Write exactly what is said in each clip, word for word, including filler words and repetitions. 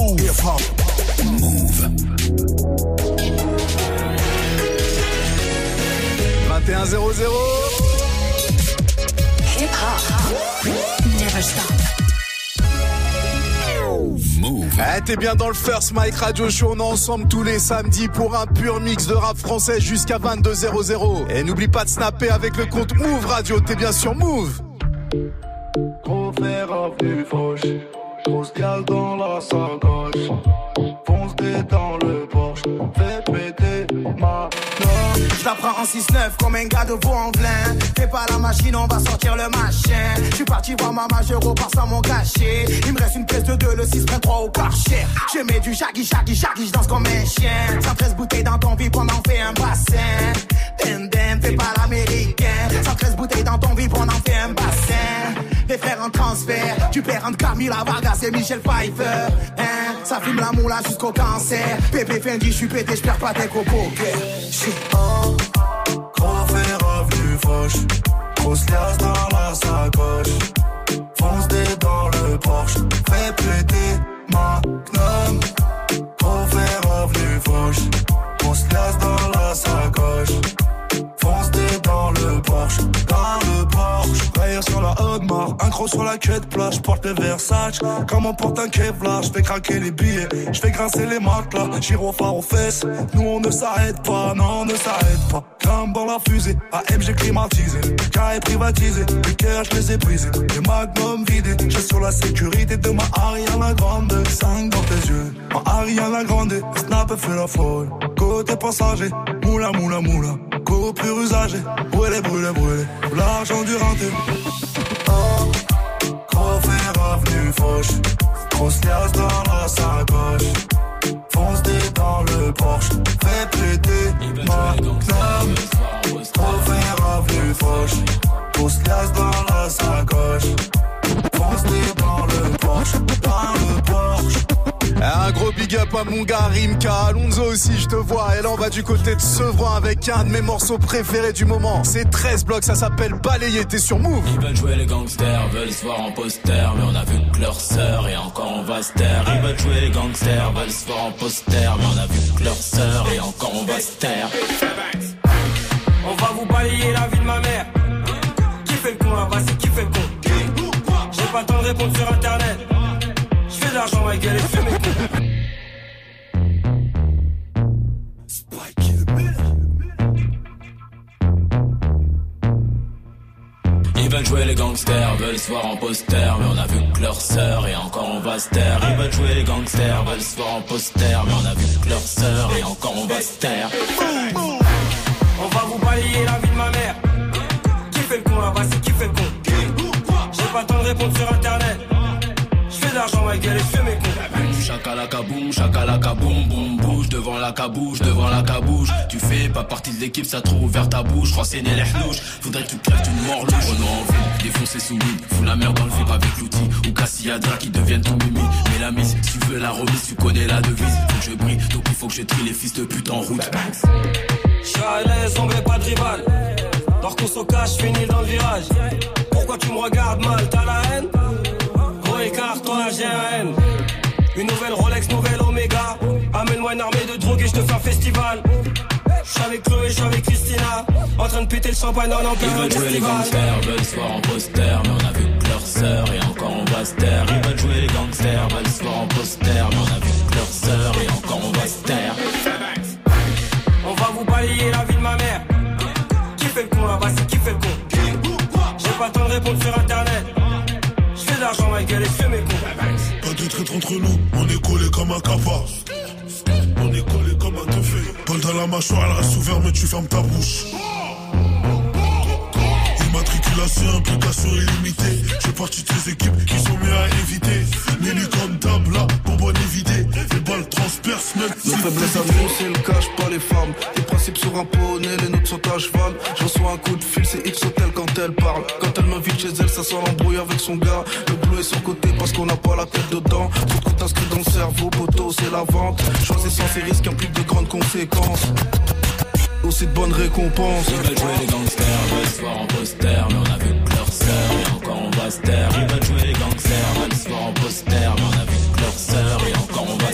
Move. Hip-hop. Move. vingt et un zéro zéro. Hip-hop. Never stop. Move. Eh, t'es bien dans le First Mike Radio Show. On est ensemble tous les samedis pour un pur mix de rap français jusqu'à vingt-deux zéro zéro. Et n'oublie pas de snapper avec le compte Move Radio. T'es bien sur Move. Gros fer avenue Foch, grosse gale dans la sacoche. Fonce dans le Porsche, fais péter ma note. J'la prends en six neuf comme un gars de Vaux-en-Velin. Fais pas la machine, on va sortir le machin. J'suis parti voir ma majeure au par sans mon cachet. Il me reste une pièce de deux, le six vingt-trois au Karcher. Je mets du shaggy, shaggy, shaggy, j'danse comme un chien. cent treize bouteilles dans ton vide, on en fait un bassin. Den den, fais pas l'américain. cent treize bouteilles dans ton vide, on en fait un bassin. Les frères en transfert, tu perds entre Camila Vargas et Michel Pfeiffer. Hein, ça fume la moula jusqu'au cancer. Pépé Fendi, j'suis pété, j'perds pas tes copos. J'suis oh, gros fer avenue Foch, grosse liasse dans la sacoche. Fonce dans le Porsche, fais péter ma gnome. Gros fer avenue Foch, grosse liasse dans la sacoche. Fonce dans le Porsche, dans le Porsche. Rayure sur la Audemars, un croc sur la queue de plage. J'porte les Versace, comme on porte un Kevlar. J'fais craquer les billets, j'fais grincer les matelas. Gyrophare aux fesses, nous on ne s'arrête pas, non on ne s'arrête pas. Grimpe dans la fusée, A M G climatisé. K est privatisé, les cœurs j'les ai brisés. Les magnums vidés, j'ai sur la sécurité de ma Ariana Grande. cinq dans tes yeux, ma Ariana Grande. Snap fait la folle, côté passager. Moula moula moula, go pur usagé. Brûlé brûlé brûlé, l'argent du renté. Oh, gros fer avenue Foch, grosse liasse dans la sacoche. Fonce dans le Porsche, fais péter ma gnome. Gros fer avenue Foch, grosse liasse dans la sacoche. Fonce dans le Porsche, dans le Porsche. Un gros big up à mon gars Rimka, Alonso aussi je te vois. Et là on va du côté de Sevran avec un de mes morceaux préférés du moment. C'est treize blocs, ça s'appelle Balayer, t'es sur Move. Ils veulent jouer les gangsters, veulent se voir en poster. Mais on a vu que leur sœur et encore on va se taire. Ils veulent jouer les gangsters, veulent se voir en poster. Mais on a vu que leur sœur et encore on va se taire. On va vous balayer la vie de ma mère. Qui fait le con là-bas, c'est qui fait le con? J'ai pas le temps de répondre sur internet. J'fais de l'argent ma gueule et fais mes coups. Ils veulent jouer les gangsters, veulent se voir en poster. Mais on a vu que leur sœur et encore on va se taire. Ils veulent jouer les gangsters, veulent se voir en poster. Mais on a vu que leur sœur et encore on va se taire. On va vous balayer la vie de ma mère. Qui fait le con là-bas, c'est qui fait le con? J'ai pas le temps de répondre sur internet. J'fais de l'argent ma gueule et fais mes coups. Chakalaka boum, chakalaka boum, boum, bouge devant la cabouche, devant la cabouche. Tu fais pas partie de l'équipe, ça trop ouvert ta bouche. Crois c'est né les hnouches, faudrait que tu crèves d'une mort louche. On a envie, défoncer sous mine, fous la merde dans le vip avec l'outil. Ou Cassiadra qui deviennent ton mimi. Mais la mise, si tu veux la remise, tu connais la devise. Faut que je brille, donc il faut que je trie les fils de pute en route. J'suis à l'aise, on met pas de rival. Dors qu'on se cache, finis dans le virage. Pourquoi tu me regardes mal, t'as la haine? Gros écart, toi j'ai un M. Une nouvelle Rolex, nouvelle Omega. Amène-moi une armée de drogue et je te fais un festival. J'suis avec Chloé, j'suis avec Christina. En train de péter le champagne en plein Ils veulent jouer les gangsters, veulent se voir en poster. Mais on a vu que leur sœur et encore on va se taire. Ils veulent jouer les gangsters, veulent se voir en poster. Mais on a vu que leur sœur et encore on va se taire. On va vous balayer la vie de ma mère. Qui fait le con là-bas, c'est qui fait le con? J'ai pas le temps de répondre sur internet. J'fais de l'argent ma gueule et fais mes coups. Pas de traître entre nous, on est collé comme un capa. On est collé comme un teufé. Paul dans la mâchoire, elle reste ouverte mais tu fermes ta bouche. Immatriculation, implication illimitée. J'ai partie de ces équipes qui sont mieux à éviter. Nelly comme table, là, bonbonne évidée. Les balles transpercent même si. La faiblesse à nous, c'est le cache pas les femmes. Les principes sur un poney, les notes sont à cheval. Je reçois un coup de fil, c'est X Hotel quand elle parle. Quand elle m'invite chez elle, ça sent l'embrouille avec son gars. Le bleu est sur côté parce qu'on n'a pas la tête dedans. Tout compte inscrit dans le cerveau, poteau, c'est la vente. Choisissant ces risques implique de grandes conséquences. Aussi de bonnes récompenses. Ils veulent jouer les gangsters, veulent se voir en poster. Mais on a vu que leur sœur et encore on va se taire. Ils veulent jouer les gangsters, veulent se voir en poster. Mais on a vu que leur sœur et encore on va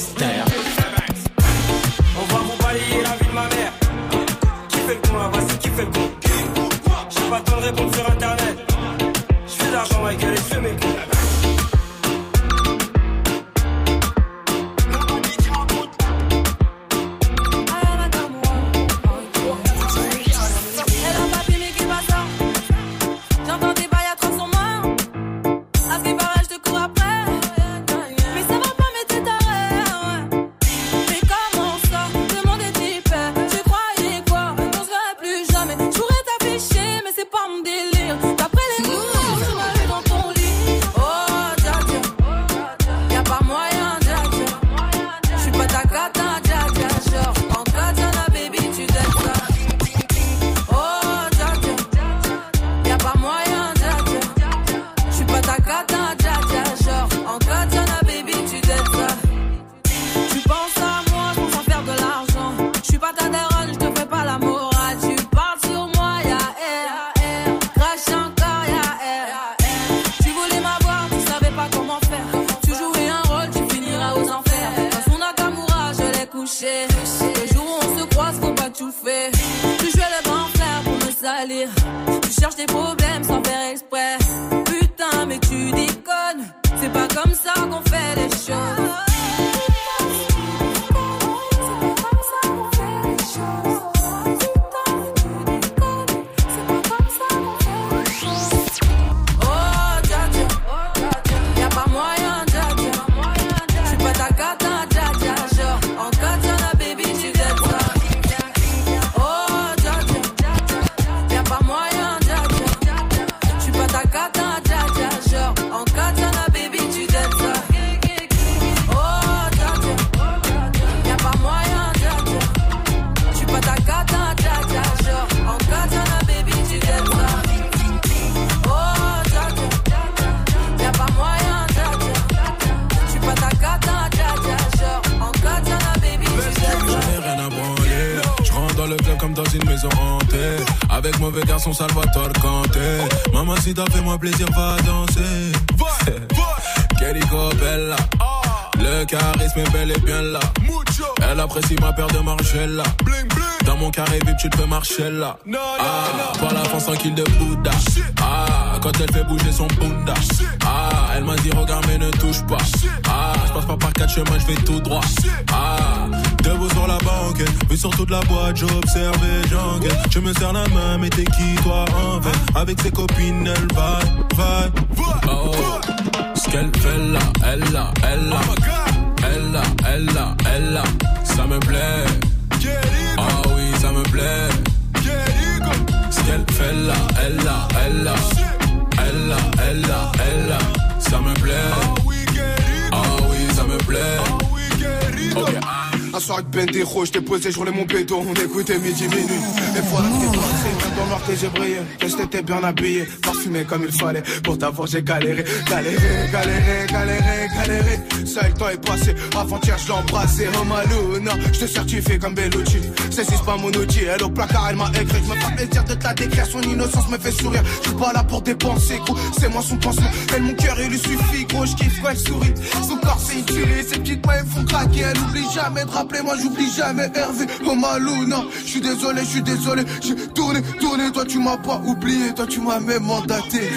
cherches des problèmes sans faire exprès. Putain, mais tu déconnes. C'est pas comme ça qu'on fait les choses. Comme dans une maison hantée, avec mauvais garçon Salvatore Kanté. Mamacita, fais-moi plaisir, va danser. Querico Bella, le charisme est bel et bien là. Elle apprécie ma paire de Margiela. Dans mon carré V I P, tu te peux marcher là. Ah, par la France tranquille de Bouddha. Ah, quand elle fait bouger son bunda. Ah, elle m'a dit regarde mais ne touche pas. Ah, je passe pas par quatre chemins, je vais tout droit. Ah, debout sur la banquette, vu sur toute la boîte, j'observe et j'enquête. Je me serre la main, mais t'es qui toi en fait? Avec ses copines, elle va, va. Oh, ce qu'elle fait là, elle là, elle là. Elle là, elle là, elle là. Ça me plaît. Ah oui, ça me plaît. Ce qu'elle fait là, elle là, elle là. Elle là, elle là, elle là. Ça me plaît. Ah oui, ça me plaît. Ok. Un soir avec Bendero, j't'ai posé, j'roulais mon béton, on écoutait midi minuit. Et voilà que t'es passé, même dans le noir que j'ai brillé. Que j'étais bien habillé, parfumé comme il fallait. Pour t'avoir j'ai galéré, galéré, galéré, galéré, galéré. Ça le temps est passé, avant-hier je l'ai embrassé. Oh Maluna, j'te certifie comme Bellucci. C'est pas mon outil, elle au placard elle m'a écrit. J'me fais plaisir de te la décrire, son innocence me fait sourire. J'suis pas là pour dépenser, gros, c'est moi son pansement. Elle mon cœur il lui suffit, gros, j'kiffe quand elle sourit. Son corps c'est une tuerie, ses petites mains elles font craquer. Elle oublie jamais de rappeler, moi j'oublie jamais Hervé. Oh Maluna, j'suis désolé, j'suis désolé. J'ai tourné, tourné, toi tu m'as pas oublié, toi tu m'as même mandaté.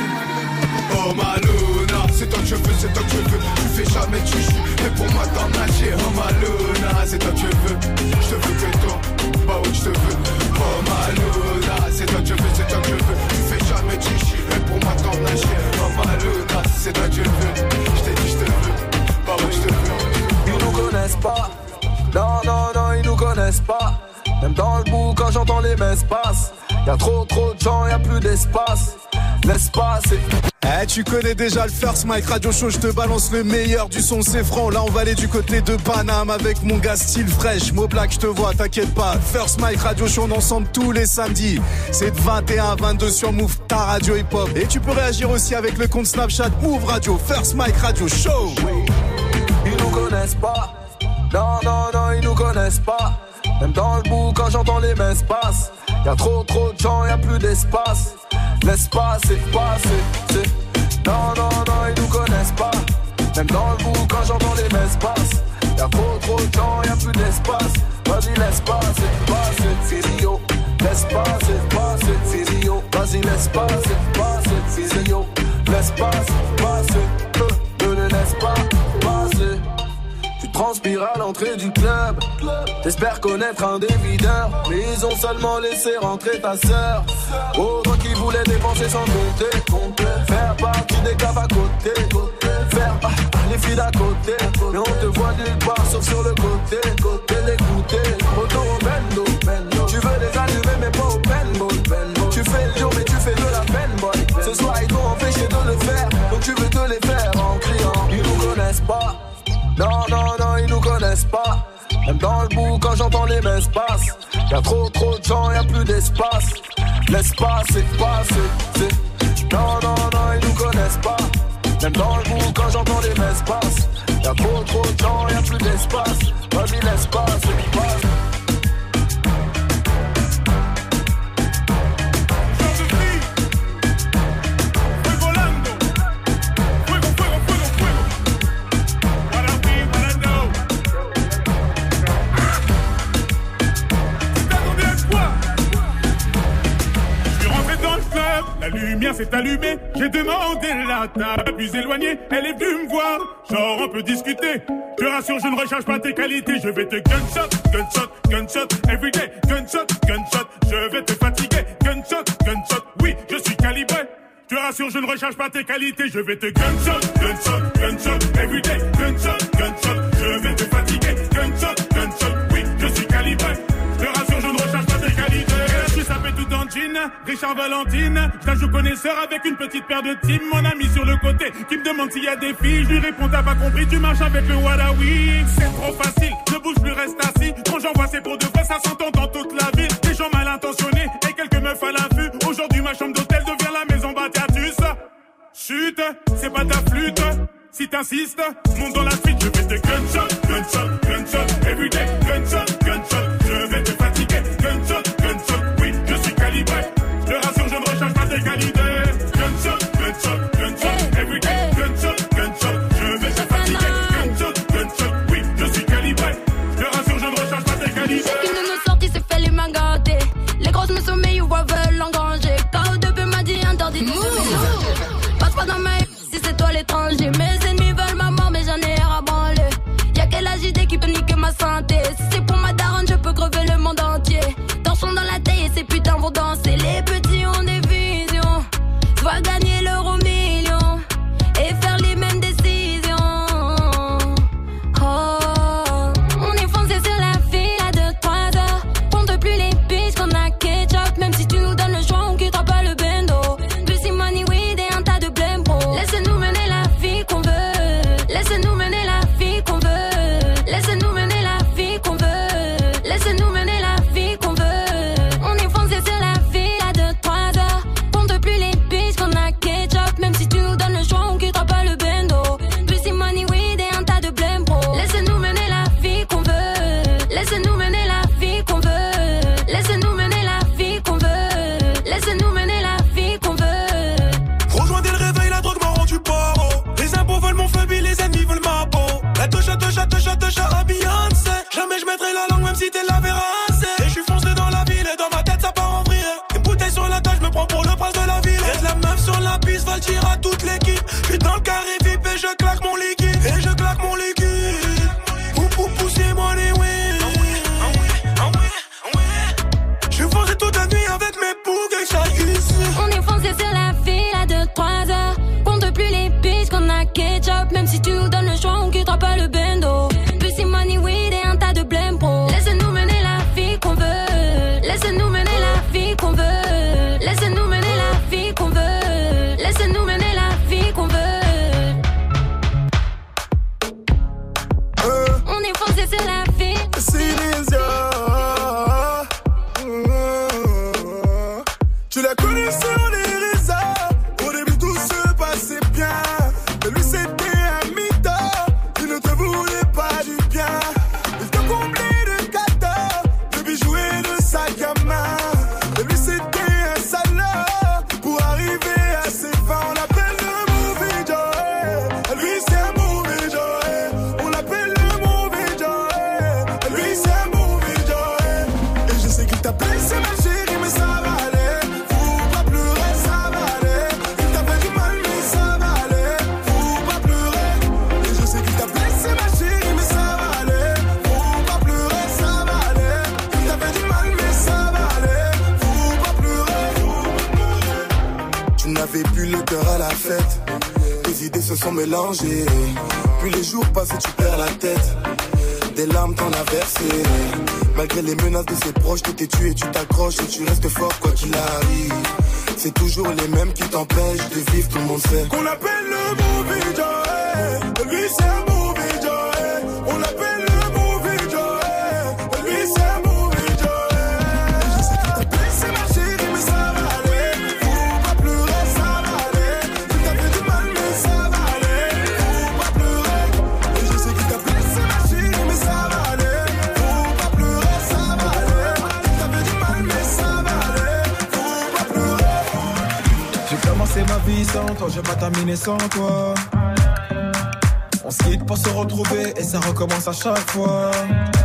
Oh Maluna, c'est toi que je veux, c'est toi que je veux. Tu fais jamais de chichi, mais pour moi t'en nager. Oh Maluna, c'est toi que je veux. Je te veux que toi, bah oui je te veux. Oh Maluna, c'est toi que je veux, c'est toi que je veux. Tu fais jamais de chichi, mais pour moi t'en nager. Oh Maluna, c'est toi que je veux. Je t'ai dit je te veux, bah oui je te veux. Ils nous connaissent pas. Non, non, non, ils nous connaissent pas. Même dans le bout quand j'entends les messes passent. Y'a trop trop de gens, y'a plus d'espace. L'espace est... Eh, tu connais déjà le First Mike Radio Show, je te balance le meilleur du son, c'est franc. Là on va aller du côté de Paname avec mon gars style fraîche. Mo Black, je te vois, t'inquiète pas. First Mike Radio Show, on est ensemble tous les samedis. C'est de vingt et un à vingt-deux sur Move, ta radio hip hop. Et tu peux réagir aussi avec le compte Snapchat Move Radio, First Mike Radio Show. Ils nous connaissent pas. Non, non, non, ils nous connaissent pas. Même dans le bout quand j'entends les messes passent. Y'a trop trop de gens, y'a plus d'espace. L'espace est passé, c'est... Non, non, non, ils nous connaissent pas. Même dans le bout quand j'entends les messes passent. Y'a trop trop de gens, y'a plus d'espace. Vas-y, l'espace est passé, physio. L'espace est passé, physio. Vas-y, l'espace est passé, physio. L'espace est passé, ne le laisse pas passer. Tu transpires à l'entrée du club. T'espères connaître un des videurs, mais ils ont seulement laissé rentrer ta sœur. Oh, toi qui voulais dépenser sans compter, faire partie des caves à côté, faire ah, les filles d'à côté. Mais on te voit nulle part sauf sur le côté, côté l'écouter. Moto au bendo, tu veux les allumer mais pas au paintball. Tu fais le jour mais tu fais de la peine, boy. Ce soir ils t'ont empêché de le faire, donc tu veux te les faire en criant. Ils nous connaissent pas. Non, non, non, ils nous connaissent pas. Même dans le bout quand j'entends les messes passent. Y'a trop trop de gens, y'a plus d'espace. L'espace est passé, c'est... Non, non, non, ils nous connaissent pas. Même dans le bout quand j'entends les messes passent. Y'a trop trop de gens, y'a plus d'espace. Vas-y, l'espace est passé. La s'est allumé, j'ai demandé la table plus éloignée, elle est venue me voir, genre on peut discuter. Je te rassure, je ne recherche pas tes qualités, je vais te gunshot, gunshot, gunshot, everyday, gunshot, gunshot, je vais te fatiguer, gunshot, gunshot, oui, je suis calibré. Je te rassure, je ne recherche pas tes qualités, je vais te gunshot, gunshot, gunshot, everyday, gunshot, gunshot, je vais te fatiguer, gunshot, gunshot, oui, je suis calibré. Je te rassure, je ne recherche pas tes qualités. Je suis sapé tout en jean, Richard Valentine, je la joue connaisseur avec une petite paire de team, mon ami sur le côté, qui me demande s'il y a des filles, je lui réponds t'as pas compris, tu marches avec le Wadawi, c'est trop facile, ne bouge plus, reste assis, quand j'envoie c'est pour de vrai, ça s'entend dans toute la ville, des gens mal intentionnés, et quelques meufs à l'affût, aujourd'hui ma chambre d'hôtel devient la maison Batiatus. Chut, c'est pas ta flûte. Si t'insistes, monte dans la suite, je vais te gunshot, gunshot, gunshot, everyday, gunshot, gunshot, je vais te fatiguer, gunshot, gunshot, oui, je suis calibré. Je te rassure, je ne recherche pas tes qualités. Gunshot, gunshot, gunshot, everyday, gunshot, gunshot, je vais te fatiguer, gunshot, gunshot, oui, je suis calibré. Je te rassure, je ne recherche pas tes qualités. Chacune de nos sorties s'est fait les mains gâtées. Les grosses me sommeillent ou veulent engranger. K O deux P m'a dit interdit de se passe pas dans ma si c'est toi l'étranger. Mes ennemis veulent ma mort mais j'en ai rien à branler. Y'a quelle agité qui peut niquer ma santé. Si c'est pour ma daronne je peux crever le monde entier. Torchons dans la taille et ces putains vont danser. Les petits ont des visions, soit gagner l'euro million et faire les mêmes décisions. Oh, on est foncé sur la file à deux trois heures. Compte plus les piges qu'on a ketchup. Même si tu nous donnes le choix on quittera pas le bendo. Pussy money weed et un tas de blême pro. Laisse-nous mener la vie qu'on veut. Laisse-nous mener la vie qu'on veut. Laisse-nous mener la vie qu'on veut. Laisse-nous mener la vie qu'on veut. On est foncé sur la file à deux trois heures. Compte plus les piges qu'on a ketchup. Même si tu nous donnes le choix on quittera pas le bendo. Pussy money weed et un tas de blême pro. Laisse-nous mener la vie qu'on veut. Laisse-nous mener la vie qu'on veut. Laisse-nous mener la vie qu'on veut. Laisse-nous mener la vie qu'on veut. Rejoins dès le réveil, la drogue m'a rendu paro. Les impôts veulent mon phobie, les ennemis veulent ma peau. La touche, touche, touche, touche à Beyoncé. Jamais je mettrai la langue même si t'es la verrasse. Et je suis foncé dans la ville et dans ma tête ça part en vrille. Une bouteille sur la table, je me prends pour le prince de la ville. Y'a de la meuf sur la piste, va le dire à toute l'équipe. Je suis dans le carré V I P et je claque mon liquide. Et je claque mon liquide. Pou pou poussez moi les oui. Je suis foncé toute la nuit avec mes boucles et ça glisse. On est foncé sur la file à deux trois heures. Compte plus les piges qu'on a ketchup. Même si tu nous donnes le choix on quittera pas le bendo. Pussy money weed et un tas de blême pro. Laisse-nous mener la vie qu'on veut. Laisse-nous mener la vie qu'on veut. Laisse-nous mener la vie qu'on veut. Laisse-nous mener la vie qu'on veut. On est foncé sur la file. Tu la connaissais, on est réseaux. Au début tout se passait bien. Mais lui c'était un mytho. Il ne te voulait pas du bien. Il te comblait de cadeaux, de bijoux et de sacs à main. Et lui c'était un salaud. Pour arriver à ses fins on l'appelle le mauvais Joe. Lui c'est un mauvais Joe. On l'appelle le mauvais Joe. Lui c'est un mauvais Joe. Et je sais qu'il t'appelle c'est ma chérie mais ça va. N'avais plus le cœur à la fête. Tes idées se sont mélangées. Puis les jours passent et tu perds la tête. Des larmes t'en as versé. Malgré les menaces de ses proches, tu t'es tué, tu t'accroches et tu restes fort quoi qu'il arrive. C'est toujours les mêmes qui t'empêchent de vivre, tout le monde sait qu'on appelle le mauvais Joe. Lui c'est un mauvais Joe. On l'appelle le mauvais Joe. Lui c'est un mauvais Joe. Je sais qu'il t'appelle c'est ma chérie mais ça va. C'est ma vie sans toi, je vais pas terminer sans toi. On se quitte pour se retrouver et ça recommence à chaque fois.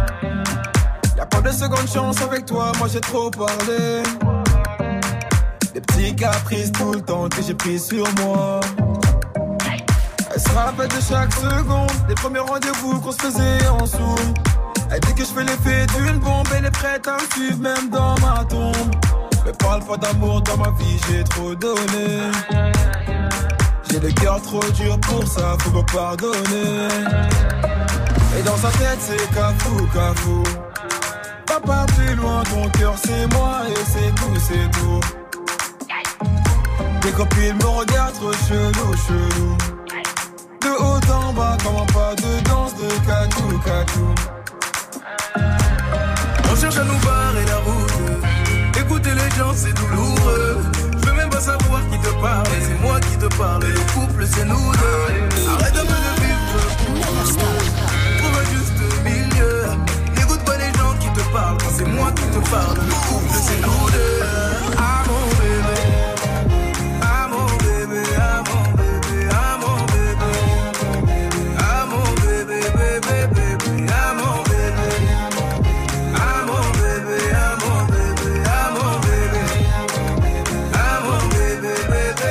Y'a pas de seconde chance avec toi, moi j'ai trop parlé. Des petits caprices tout le temps que j'ai pris sur moi. Elle se rappelle de chaque seconde des premiers rendez-vous qu'on se faisait en zoom. Elle dit que je fais l'effet d'une bombe. Elle est prête à me suivre même dans ma tombe. Me parle pas d'amour dans ma vie, j'ai trop donné. J'ai le cœur trop dur pour ça, faut me pardonner. Et dans sa tête c'est cafou, cafou. Papa plus loin, ton cœur c'est moi et c'est tout, c'est tout. Tes copines me regardent trop chelou, chelou. De haut en bas, comme un pas de danse de cacou, cacou. On cherche à nous barrer la route. Écouter les gens c'est douloureux. Je veux même pas savoir qui te parle. C'est moi qui te parle. Le couple c'est nous deux. Arrête un peu de vivre. Trouve un juste milieu. N'écoute pas les gens qui te parlent. Quand c'est moi qui te parle. Le couple c'est nous deux. Ah mon bébé. Ah mon bébé. Ah mon bébé. Ah mon bébé. Ah mon bébé. Bébé bébé. Ah mon bébé. Ah mon bébé. Ah mon bébé. Ah mon bébé. Ah mon bébé. Bébé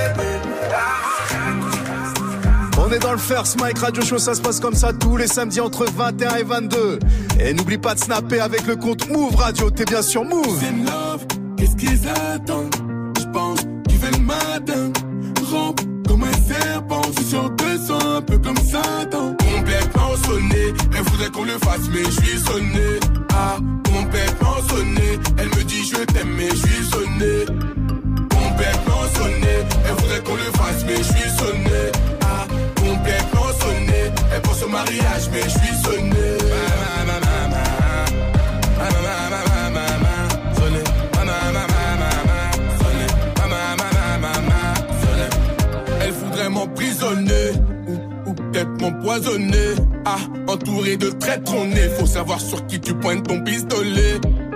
bébé. On est dans le First Mike Radio Show, ça se passe comme ça tous les samedis entre vingt et un et vingt-deux. Et n'oublie pas de snapper avec le compte Move Radio, t'es bien sur Move. C'est love, qu'est-ce qu'ils attendent? Je pense qu'ils veulent le matin. Rampe comme un serpent, je suis sur deux cents, un peu comme Satan. Complètement sonné, elle voudrait qu'on le fasse mais je suis sonné. Ah, complètement sonné, elle me dit je t'aime mais je suis sonné. Complètement sonné, elle voudrait qu'on le fasse mais je suis sonné. Ah, complètement sonné, elle pense au mariage mais je suis sonné. Ma, ma, ma, ma, ma, ma, ma, ma, ma, ma, sonné. Ma, ma, ma, ma, ma, ma, sonné. Ma, ma, ma, ma, ma, ma, sonné. Elle voudrait m'emprisonner ou, ou peut-être m'empoisonner. Ah, entouré de traîtres on est, faut savoir sur qui tu pointes ton pistolet.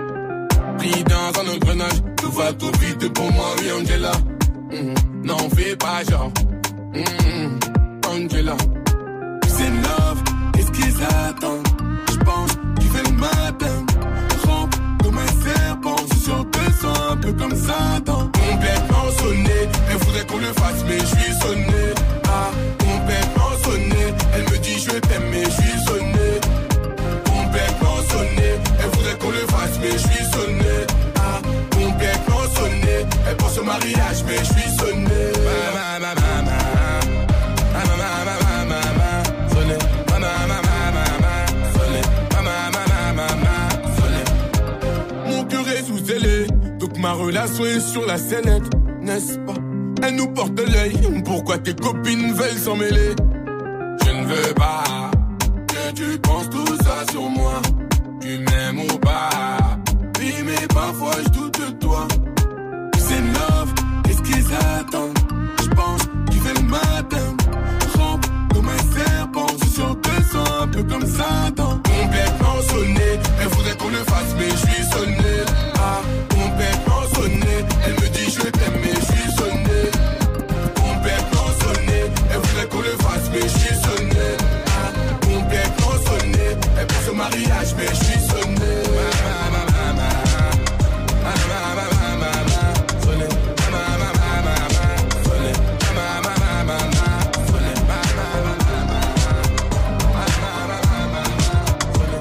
Pris dans un engrenage, tout va tout vite pour moi, oui Angela. Mm-hmm. N'en fais pas genre, mm-hmm. Angela. C'est love, qu'est-ce qu'ils attendent? Je pense qu'ils veulent le matin. Rampe comme un serpent, je suis sur deux cents, un peu comme Satan. Complètement sonné, elle voudrait qu'on le fasse mais je suis sonné. Ah, complètement sonné, elle me dit je t'aime mais je suis sonné. Complètement sonné, elle voudrait qu'on le fasse mais je suis sonné. Ah, complètement sonné, elle pense au mariage mais je suis sonné. Ma, ma, ma, ma, ma. Ma, ma, ma, ma, ma, ma, sonné. Ma, ma, ma, ma, ma, ma, sonné. Ma, ma, ma, ma, ma, ma, sonné. Mon cœur est sous scellé, donc ma relation est sur la sellette, n'est-ce pas? Elle nous porte l'œil, pourquoi tes copines veulent s'en mêler? Je ne veux pas que tu penses tout ça sur moi. Tu m'aimes ou pas? Oui mais parfois je doute de toi. C'est love, qu'est-ce qu'ils attendent? Je pense qu'ils veulent le matin. Rampe comme un serpent, je suis sur deux cents, un peu comme Satan. Complètement sonné, elle voudrait qu'on le fasse mais je suis sonné. Ah, complètement sonné, elle me dit je t'aime mais je suis sonné. Complètement sonné, elle voudrait qu'on le fasse mais je suis sonné. Ah, complètement sonné, elle pense au mariage mais je suis sonné. Ma, ma, ma, ma, ma, ma, ma, ma, ma, ma, sonné. Ma, ma, ma, ma, ma, ma, sonné. Ma, ma, ma, ma, ma, sonné. Ma, ma, ma, ma, ma, ma, sonné.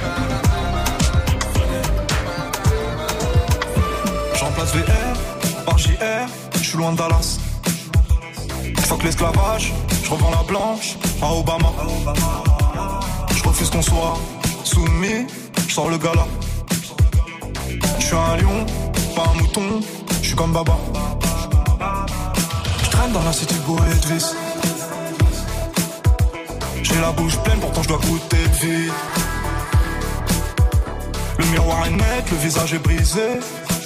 Je remplace V R par J R, je suis loin de Dallas. Fuck l'esclavage, je revends la blanche à Obama. Je refuse qu'on soit soumis, je sors le gala. Je suis un lion, pas un mouton, je suis comme Baba. Je traîne dans la cité bourrée de vice. J'ai la bouche pleine, pourtant je dois goûter de vide. Le miroir est net, le visage est brisé.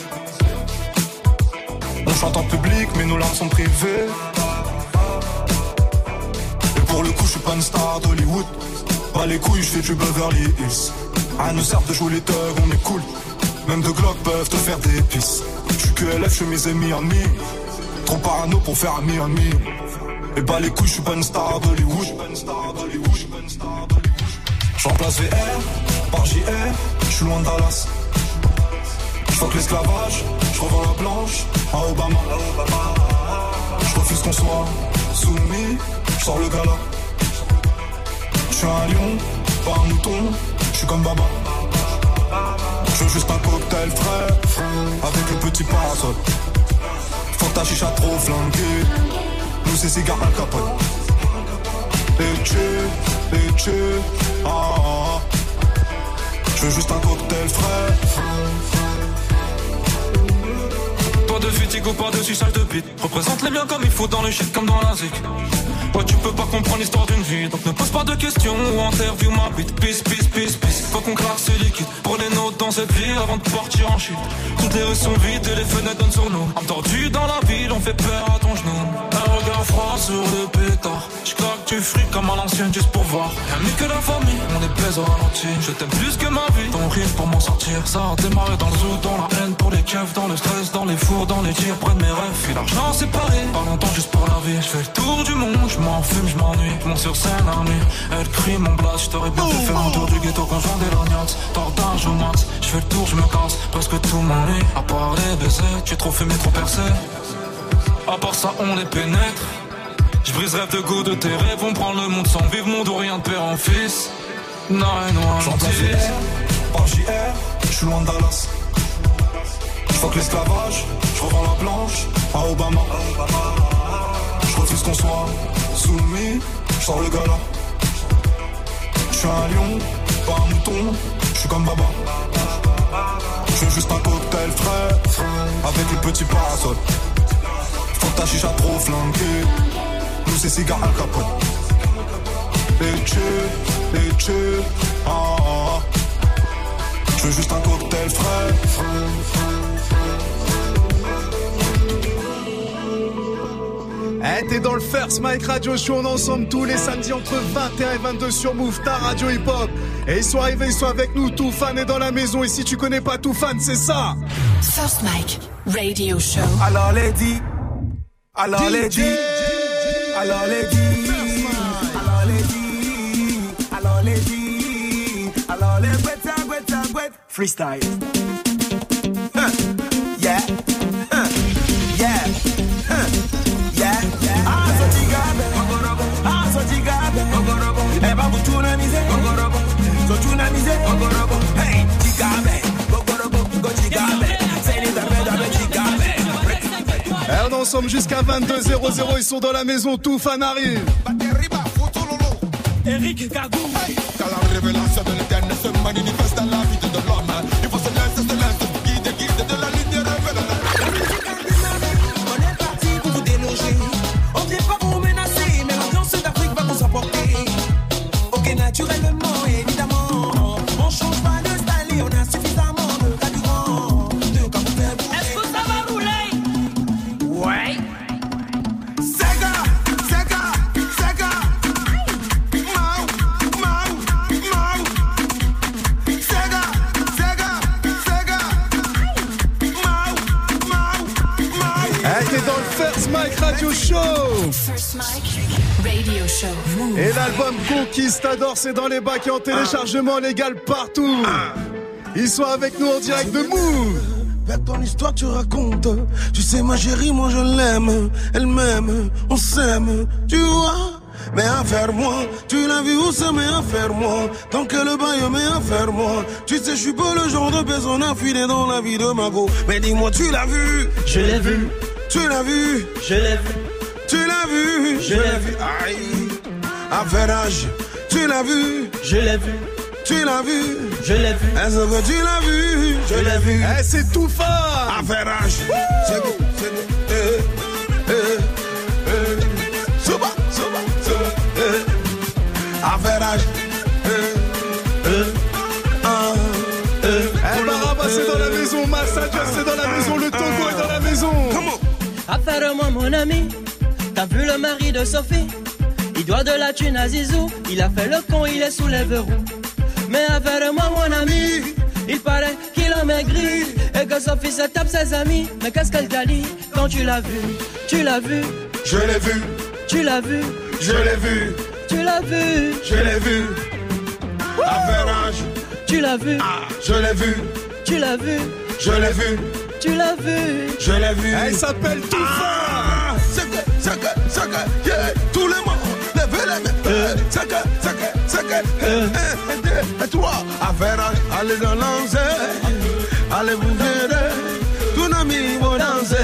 On chante en public, mais nos larmes sont privées. Et pour le coup, je suis pas une star d'Hollywood. Pas les couilles, je fais du Beverly Hills. Rien ne sert de jouer les thugs, on est cool. Même de Glock peuvent te faire des pisses. Je suis que L F, chemise et Miami. Trop parano pour faire un Miami. Et bah les couilles, je suis pas une star d'Hollywood. Je remplace V R par J R, je suis loin de Dallas. Je J'fuck l'esclavage, j'revends la planche à Obama. J'refuse qu'on soit soumis, j'sors le gala. J'suis un lion, pas un mouton, j'suis comme Baba. J'veux juste un cocktail frais, avec le petit parasol. Faut ta chicha trop flanquée, nous c'est cigare à capote. Et tu, et tu, ah, ah, ah. J'veux juste un cocktail frais. Pas de fatigue, pas de chicha de bite. Représente les biens comme il faut dans le shit comme dans la zik. Ouais, tu peux pas comprendre l'histoire d'une vie, donc ne pose pas de questions ou interview ma bite. Peace, peace, peace, peace. Faut qu'on claque ce liquide. Prenez notes dans cette vie avant de partir en shit. Toutes les rues sont vides et les fenêtres donnent sur nous. Entendu dans la ville, on fait peur à ton genou. Un regard froid sur le pétard. J'claque du fric comme à l'ancienne juste pour voir. Rien mieux que la famille, on est plaise au ralenti. Je t'aime plus que ma vie, ton rire pour m'en sortir. Ça a démarré dans le zoo, dans la haine pour les keufs, dans le stress, dans les fours, dans les tirs, près de mes rêves. Puis l'argent séparé, pas longtemps juste pour la vie. J'fais le tour du monde, j'm'en fume, j'm'ennuie. Monte sur scène à nuit, elle crie mon blast. J't'aurais bien fait faire un tour du ghetto quand j'en délognate. Tordage au max, j'fais le tour, j'me casse. Presque tout m'ennuie, à part les baisers. Tu es trop fumé, trop percé. À part ça, on les pénètre. J'brise rêve de goût de tes rêves. On prend le monde sans vivre, mon dos, rien de père en fils. Non, non, j'en par J R, j'suis loin de Dallas. J'fuck l'esclavage, j'revends la planche à Obama. J'refuse qu'on soit soumis, j'sors le gala. J'suis un lion, pas un mouton, j'suis comme Baba. J'veux juste un cocktail frais, avec le petit parasol. Faut ta chicha trop flanquée, nous c'est cigare à capote. Et tu, et tu, ah, ah, ah. J'veux juste un cocktail frais. Eh, t'es dans le First Mike Radio Show, on est ensemble tous les samedis entre vingt et un et vingt-deux sur Move, ta radio hip-hop. Et ils sont arrivés, ils sont avec nous, Toufan est dans la maison. Et si tu connais pas Toufan, c'est ça. First Mike Radio Show. Alors les dit, alors les dit, alors les dit, alors les dit, alors les dit, alors les guetta, guetta, guetta, freestyle. Huh. Yeah, huh. Yeah, huh. Yeah, yeah. Ah, so tigabe, ogorobo. Ah, so tigabe, ogorobo. Eh, babu tunanize, ogorobo. So tunanize, ogorobo. Hey, tigabe, ogorobo, go tigabe. C'est les amis d'avec tigabe. Eh, on est ensemble jusqu'à vingt-deux zéro zéro, ils sont dans la maison, Toufan arrive. Eric Kagou. Quand la révélation de l'éternel se manifeste dans la vie de l'homme, il faut se laisser, se laisser, guider, guider de la ligne révélée. On vient pas vous menacer, mais l'ambiance d'Afrique va vous apporter. Ok, naturellement, évidemment, on change pas de style et on a suffisamment de carburant. De quand vous faites bouger. Est-ce que ça va rouler? Ouais. Sega, Sega, Sega. Mau, mau, mau. Sega, Sega, Sega. Mau, mau, mau. Eh, t'es dans le First Mike Radio Show. First Mike Radio Show. Et l'album Conquistador, c'est dans les bacs et en téléchargement légal partout. Ils sont avec nous en direct de Move. Avec ton histoire tu racontes. Tu sais ma chérie, moi je l'aime. Elle m'aime, on s'aime, tu vois. Mais affaire-moi, tu l'as vu où ça, mais affaire-moi. Tant que le bail, mais affaire-moi. Tu sais, je suis pas le genre de personne à filer dans la vie de ma go. Mais dis-moi, tu l'as vu? Je l'ai vu. Tu l'as vu? Je l'ai vu. Tu l'as vu? Je l'ai vu. Aïe. Affairage, tu l'as vu? Je l'ai vu. Tu l'as vu? Je l'ai vu. Est-ce que tu l'as vu? Je l'ai vu. Eh, c'est tout fort. Affairage. C'est bon, c'est bon. Eh, eh, eh. Souba, souba, souba. Eh. Affairage. Eh, eh. Ah, eh. Eh, Baraba, c'est dans la maison. Massager, c'est dans la maison. Le Togo est dans la maison. Affaire-moi, mon ami. T'as vu le mari de Sophie? Il doit de la thune à Zizou. Il a fait le con, il est sous les verrous. Mais affaire-moi, mon ami. Il paraît qu'il a maigri et que Sophie se tape ses amis. Mais qu'est-ce qu'elle t'a dit quand tu l'as vu? Tu l'as vu? Je l'ai vu. Tu l'as vu? Je l'ai vu. Tu l'as vu? Je l'ai vu. Affairage. Tu l'as vu? Ah, je l'ai vu. Tu l'as vu? je l'ai vu. Tu l'as vu, je l'ai vu. Elle s'appelle Toufa. C'est que, c'est que, c'est que, yeah. Tous les mots, levez les mains. C'est que, c'est que, c'est que, un, deux, et trois. Affaire, allez dans lancer. Allez vous verrez. Tout ami, vous dansez.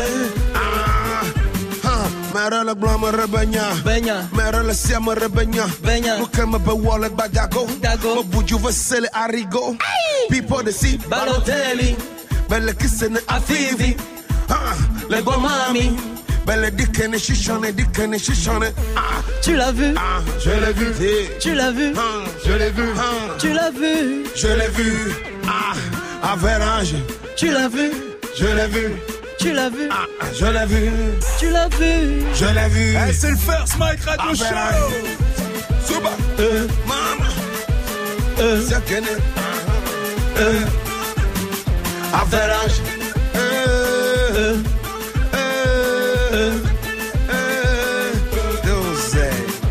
Mera le blanc me rebegna, mera le sia me rebegna, muke me be wall ba dago, mo buju vesele arigo, people de si Balotelli, belle kissene afivi, le bon mami, belle dikene chichone, dikene chichone. Tu l'as vu, je l'ai vu, tu l'as vu, je l'ai vu, tu l'as vu, je l'ai vu, à Verrange, tu l'as vu, je l'ai vu. Tu l'as vu, ah, je l'ai vu, tu l'as vu, je l'ai vu. Hey, c'est le First Mike Radio ah, Show. Suba, euh, mama, euh, c'est qu'elle euh, Average, euh, euh, euh, euh,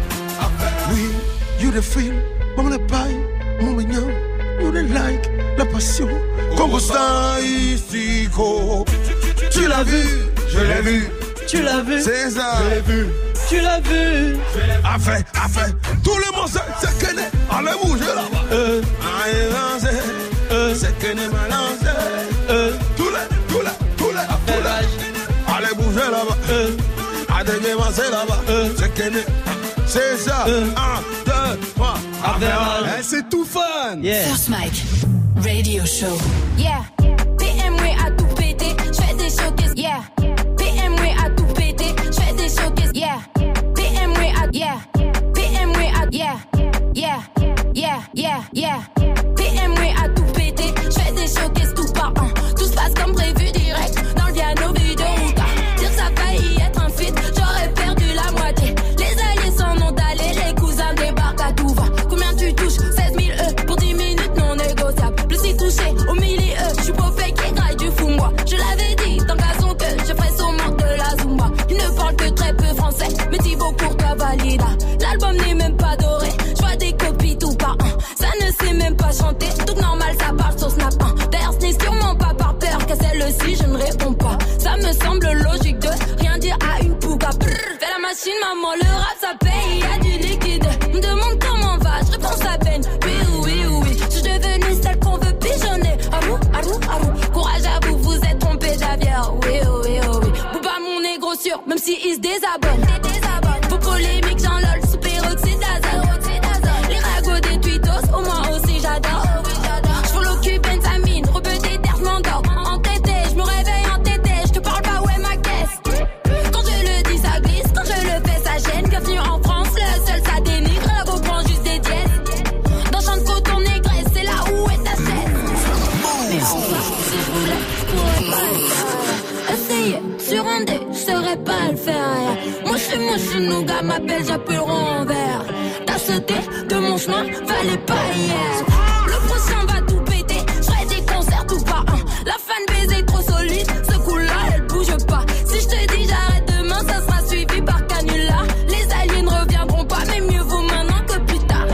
oui, you the feel, mon le paille, mon mignon, you the like, la passion, Congo style, ici, go. Tu l'as vu, je l'ai vu, tu l'as vu, c'est ça, je l'ai vu, tu l'as vu, affaire, affaire, tout le monde c'est qu'elle est, allez bouger là-bas, euh, allez lancer, euh, c'est qu'elle est malancée, euh, tous les, tous les, tous les, tous les, allez bouger là-bas, euh, allez dévancer là-bas, euh, c'est qu'elle est, c'est ça, euh, un, deux, trois, affaire, hey, c'est tout fun, yeah. First Mike Radio Show, yeah, P M W a tout pété. J'fais des showcases, yeah. P M W a tout pété. J'fais des showcases, yeah. P M W a, yeah. P M W a, yeah. Yeah, yeah, yeah, yeah. P M W a tout pété. J'fais des showcases tout par un. Tout se passe comme prévu direct. Dans le piano vidéo ou pas. Dire ça failli être un feat. J'aurais perdu la moitié. Les alliés s'en ont allés. Les cousins débarquent à tout va. Combien tu touches? seize mille E pour dix minutes non négociables. Plus si touché au milieu. J'suis pas fake et graille du fou moi. Je l'avais dit dans gazon que je ferais sûrement de la Zumba. Il ne parle que très peu français, mais Thibaut pour toi valida. L'album n'est même pas doré, j'vois des copies tout par un. Ça ne sait même pas chanter, tout normal ça parle sur Snap un. D'ailleurs ce n'est sûrement pas par peur qu'à celle-ci je ne réponds pas. Ça me semble logique de rien dire à une pouca. Brrr, fais la machine maman, le rap ça paye, y'a du liquide. Me demande comment va, je réponds à peine. Oui oui oui, je suis devenue celle qu'on veut pigeonner. Arou, arou, arou, courage à vous, vous êtes trompé d'avion. Oui, oui, oui. Bouba mon négro sûr, même si il se désabonne. Vos polémiques, j'en lol, sous peroxyde d'azote. Les ragots des tweetos, au moins aussi j'adore. J'fous l'occupe bentamine, rebeté d'air, j'm'endors. Entêté, j'me réveille entêté, j'te parle pas, ouais ma caisse. Quand je le dis, ça glisse, quand je le fais, ça gêne. Bienvenue en France, le seul ça dénigre. La go prend juste des dièses. Dans champ de coton négresse, c'est là où est ta chaise. Mais enfin, si je voulais, je pourrais pas le faire. Essayer, sur un dé, je saurais pas le faire. Mouchi, mouchi, nougat, m'appelle, j'appuie le renvers. T'as sauté de mon chemin, fallait pas hier. Le prochain va tout péter, j'ferai des concerts tout par un. La fan baiser trop solide, ce coup-là, elle bouge pas. Si je te dis j'arrête demain, ça sera suivi par canular. Les alliés ne reviendront pas, mais mieux vaut maintenant que plus tard.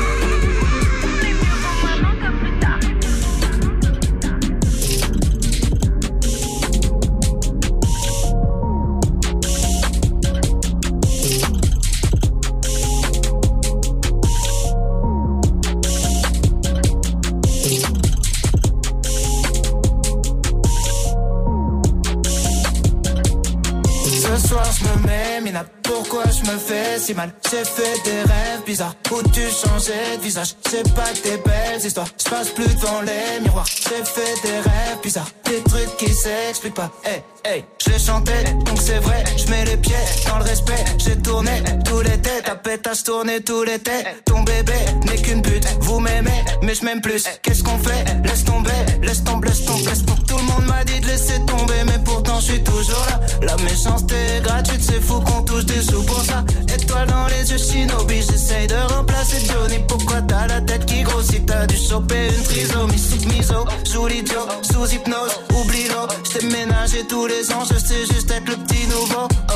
Ce soir je me mets minable. Pourquoi je me fais si mal? J'ai fait des rêves bizarres où tu changeais de visage. C'est pas tes belles histoires, je passe plus devant les miroirs. J'ai fait des rêves bizarres, des trucs qui s'expliquent pas. Hey, hey, je les chantais, donc c'est vrai. Je mets les pieds dans le respect. J'ai tourné tous les têtes, ta pétasse tourné tous les têtes. Ton bébé n'est qu'une pute, vous m'aimez, mais je m'aime plus. Qu'est-ce qu'on fait? Laisse tomber, laisse tomber, laisse tomber, laisse tomber. Tout le monde m'a dit de laisser tomber, mais pourtant je suis toujours là. La méchanceté est gratuite, c'est fou qu'on touche des sous pour ça. Étoile dans les yeux, shinobi, j'essaye de remplacer Johnny. Pourquoi t'as la tête qui grossit? T'as dû choper une trisomie. Sous miso, joue l'idiot, sous hypnose, oublie l'eau. J't'ai ménagé tous les ans, je sais juste être le petit nouveau. Oh, les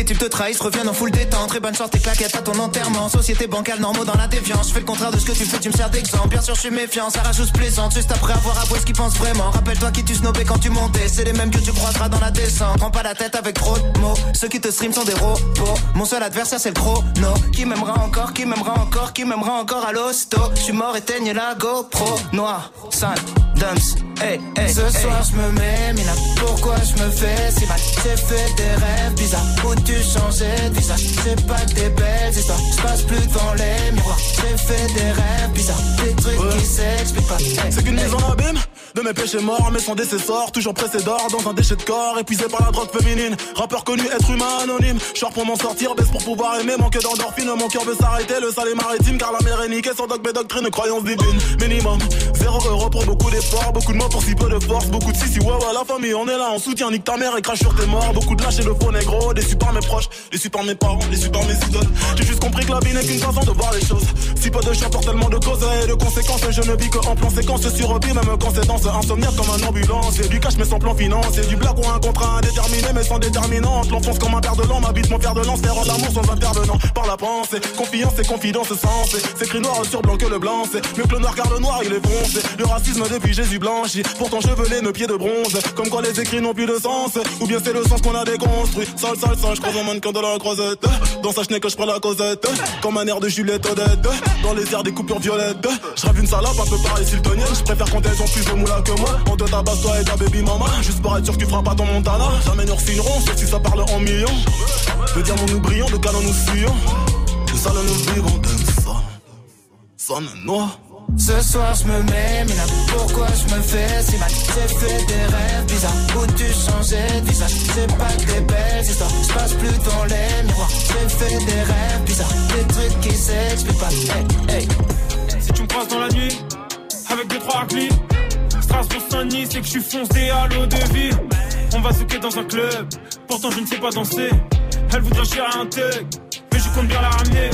types te trahissent, reviennent en full détente. Très bonne chance, tes claquettes à ton enterrement. Société bancale, normaux dans la déviance. Je fais le contraire de ce que tu fais, tu me sers d'exemple. Bien sûr, je suis méfiant, ça rajoute plaisante. Juste après avoir avoué ce qu'ils pensent vraiment. Rappelle-toi qui tu snobais quand tu montais. C'est les mêmes que tu croiseras dans la descente. Prends pas la tête avec trop de mots. Ceux qui te stream sont des robots. Mon seul adversaire, c'est le chrono. Qui m'aimera encore, qui m'aimera encore, qui m'aimera encore à l'hosto. Je suis mort, éteigne la GoPro. Noir, sale, dumps. Hey, hey, ce hey. soir je me mets, mais là pourquoi je me fais si mal? J'ai fait des rêves bizarres où tu changeais de visage. C'est pas que des belles histoires, je passe plus devant les miroirs. J'ai fait des rêves bizarres, des trucs ouais. qui s'expliquent pas. Hey, c'est qu'une hey. mise en abîme de mes péchés morts, mais sans décessor, toujours pressé d'or dans un déchet de corps, épuisé par la drogue féminine. Rappeur connu, être humain anonyme. Short pour m'en sortir, baisse pour pouvoir aimer, manque d'endorphine. Mon cœur veut s'arrêter, le sale est maritime, car la mer est niquée sans dogme et doctrine, croyance divine. Minimum, zéro euro pour beaucoup d'efforts, beaucoup de mots pour si peu de force. Beaucoup de si si ouais ouais la famille on est là, on soutient, nique ta mère et crache sur tes morts. Beaucoup de lâches et de faux négro, déçus par mes proches, déçus par mes parents, déçus par mes idoles. J'ai juste compris que la vie n'est qu'une façon de voir les choses. Si peu de choix pour tellement de causes et de conséquences. Je ne vis que en plan séquence sur repas, même quand c'est dans ce insomniaque comme un ambulance. C'est du cash mais sans plan financier, du blague ou un contrat indéterminé mais sans déterminante. L'enfonce comme un père de l'an, m'habite mon fer de lance, faire l'amour sans intervenant. Par la pensée, confiance et confidence sensée. C'est écrit noir sur blanc que le blanc, c'est mieux que le noir car le noir il est foncé. Le racisme depuis Jésus blanchi, pourtant chevelé nos pieds de bronze. Comme quoi les écrits n'ont plus de sens, ou bien c'est le sens qu'on a déconstruit. Sale, sale, sale, je croise un mannequin de la croisette. Dans sa chenille que je prends la causette, comme un air de Juliette Odette. Dans les airs des coupures violettes, je rêve une salope un peu pareil siltonienne. Je préfère quand elles ont plus de moula que moi. On te tabasse toi et ta baby mama, juste pour être sûr que tu feras pas ton Montana. Jamais nous refinerons, sauf si ça parle en millions. De diamants nous brillons, de canons nous fuyons. De salons nous vivons, de ça. Sonne noir. Ce soir je me mets, mais là pourquoi je me fais si mal? J'ai fait des rêves bizarres où tu changeais de visage. C'est pas que des belles histoires, je passe plus dans les miroirs. J'ai fait des rêves bizarres, des trucs qui s'expliquent pas. Hey, hey. Si tu me croises dans la nuit, avec deux trois raclis, Strasbourg Saint-Denis, c'est que je suis foncé à l'eau de vie. On va souquer dans un club, pourtant je ne sais pas danser. Elle voudrait chier à un thug, mais je compte bien la ramener.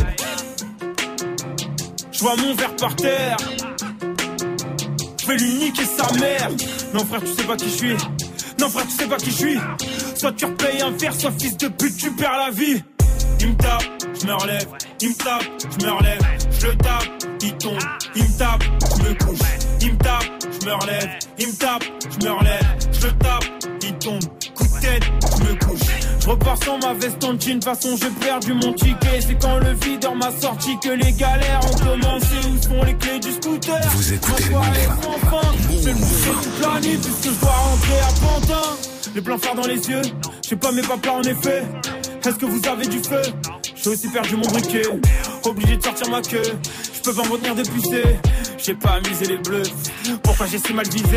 Je vois mon verre par terre, je vais lui niquer sa mère. Non frère tu sais pas qui je suis, non frère tu sais pas qui je suis. Soit tu repayes un verre, soit fils de pute tu perds la vie. Il me tape, je me relève, il me tape, je me relève, je le tape, il tombe, il me tape, je me couche. Il me tape, je me relève, il me tape, je me relève, je le tape, il tombe, coup de tête, je me couche. Je repars sans ma veste en jean, de façon j'ai perdu mon ticket. C'est quand le videur m'a sorti que les galères ont commencé. Où sont les clés du scooter? Vous écoutez le enfin, je vais me coucher toute la nuit puisque je dois rentrer à Pantin. Les plans phares dans les yeux, j'ai pas mes papas en effet. Est-ce que vous avez du feu? J'ai aussi perdu mon briquet, obligé de sortir ma queue. Je peux pas me retenir de pisser, j'ai pas amusé les bleus. Pourquoi j'ai si mal visé?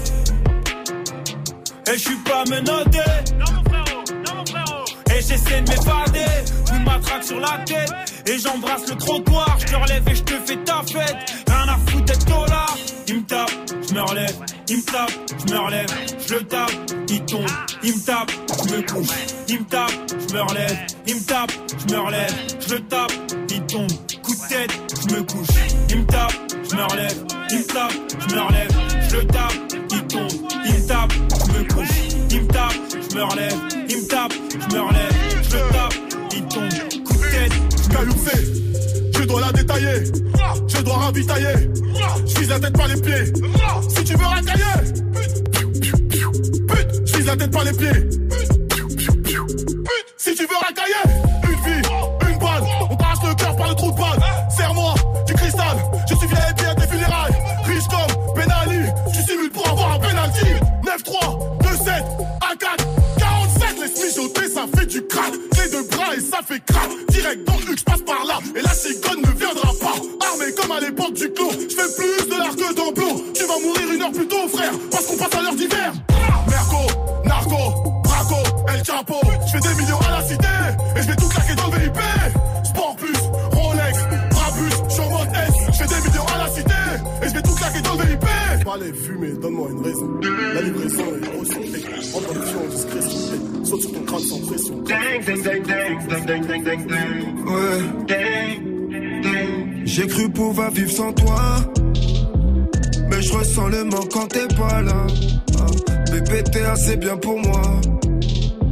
Et je suis pas menotté, non mon frérot, non mon frérot. Et j'essaie de m'évader, une matraque sur la tête. Et j'embrasse le trottoir, je te relève et je te fais ta fête. Rien à foutre d'être là. Il me tape, je me relève, il me tape, je me relève, je le tape, il tombe, il me tape, je me couche, il me tape, je me relève, il me tape, je me relève, je le tape, il tombe, coup de tête, je me couche, il me tape, je me relève, il me tape, je me relève, je le tape, il tombe, il me tape, je me couche, il me tape, je me relève, il me tape, je me relève, je le tape, il tombe, coup de tête, Calouffé, je dois la détailler, je dois ravitailler, je vise la tête par les pieds, si tu veux racailler, pute, je vise la tête par les pieds, si tu veux racailler, une vie, une balle, on t'arrache le cœur par le trou de balle, serre-moi du cristal, je suis V I P à tes funérailles, riche comme Ben Ali, tu simules pour avoir un penalty, neuf trois, deux sept, un quatre, quarante-sept, laisse mijoter, ça fait du crâne, les deux bras et ça fait crack, direct dans le huc, je passe par là, et la cigogne ne viendra pas, armé comme à l'époque du clos, je fais plus de l'art que d'emploi, tu vas mourir une heure plus tôt frère, parce qu'on passe à l'heure d'hiver, Merco, Narco, Braco, El Chapo, je fais des millions à la cité, et je vais tout claquer dans le V I P, Sport Plus, Rolex, Brabus, je suis en mode S, je fais des millions à la cité, et je vais tout claquer dans le V I P. Pas les fumer, donne-moi une raison, la livraison est grosse, en condition discrétion, saute sur ton crâne sans pression. Ding, ding, ding, ding, ding, ding, ding, ding. Ouais. Ding, ding. J'ai cru pouvoir vivre sans toi, mais je ressens le manque quand t'es pas là. Ah, bébé, t'es assez bien pour moi.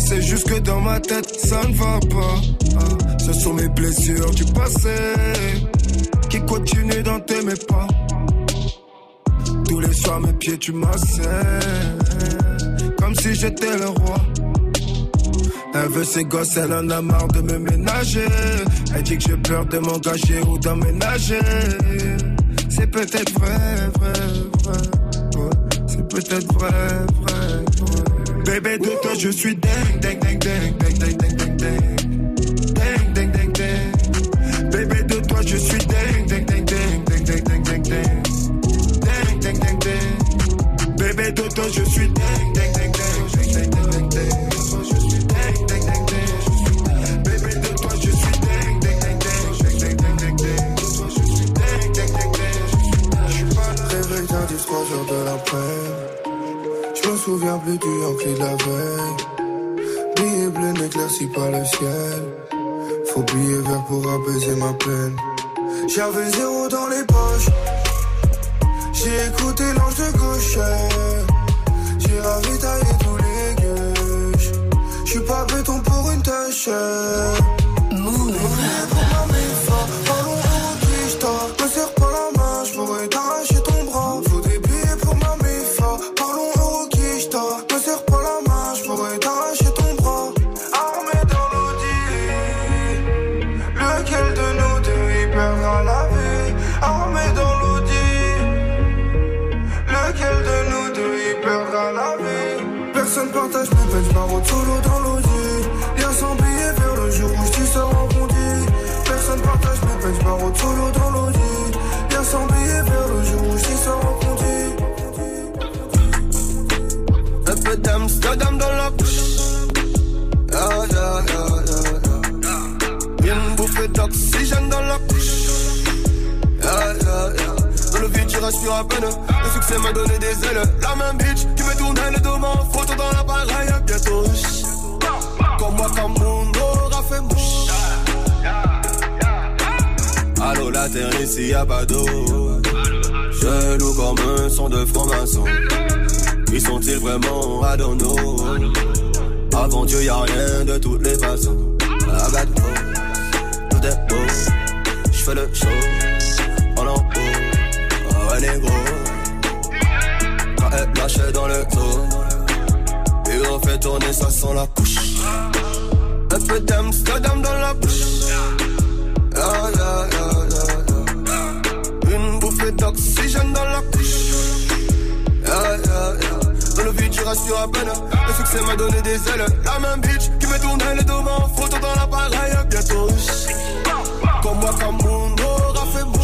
C'est juste que dans ma tête ça ne va pas. Ah, ce sont mes blessures du passé qui continuent d'entamer pas. Tous les soirs mes pieds tu massais comme si j'étais le roi. Elle veut ses gosses, elle en a marre de me ménager. Elle dit que j'ai peur de m'engager ou d'emménager. C'est peut-être vrai, vrai, vrai, ouais. C'est peut-être vrai, vrai, vrai. Bébé de toi je suis dingue, dingue, dingue, dingue, dingue, dingue, dingue, dingue, dingue, dingue, dingue. Bébé de toi je suis dingue, dingue, dingue, dingue, dingue, dingue, dingue, dingue, dingue, dingue, dingue. Bébé de toi je suis dingue, dingue, dingue, dingue, dingue, dingue, dingue. trois heures de l'après, je me souviens plus du Yankee de la veille. Billet bleu n'éclaircit pas le ciel, faut billet vert pour apaiser ma peine. J'avais zéro dans les poches, j'ai écouté l'ange de gauche. J'ai ravitaillé tous les gueuches, j'suis pas béton pour une tâche. Move. Partage mes peines, j'm'arrête solo dans l'audi. Lien sans billet vers le jour où j'dis ça rebondit. Personne partage mes peines, j'm'arrête solo dans l'audi. Lien sans billet vers le jour où j'dis ça rebondit. Un peu d'Amsterdam dans la bouche. Ah, yeah, yeah, yeah, yeah. Une bouffée d'oxygène dans la couche. Ah, yeah, yeah. Dans le vide, tu respires à peine. Le succès m'a donné des ailes. La même bitch qui me tournait le dos en photo dans l'appareil. Bientôt, comme moi, comme mon aura fait mouche. Allô, la terre ici, y'a pas d'eau. Je loue comme un son de franc-maçon. Ils sont-ils vraiment à Dono? Avant Dieu, y'a rien de toutes les façons. I got beau, tout est beau. J'fais le show en en haut. Oh, elle est gros. Quand elle lâchait dans le dos, et on fait tourner, ça sent la couche. Un peu d'Amsterdam dans la bouche. Ah, yeah, yeah, yeah, yeah. Une bouffée d'oxygène dans la couche. Yeah, yeah, yeah. Dans le vide, je rassure à peine. Le succès m'a donné des ailes. La même bitch qui me tournait les dos en photo dans l'appareil. Bientôt, comme moi, comme mon aura fait mouche.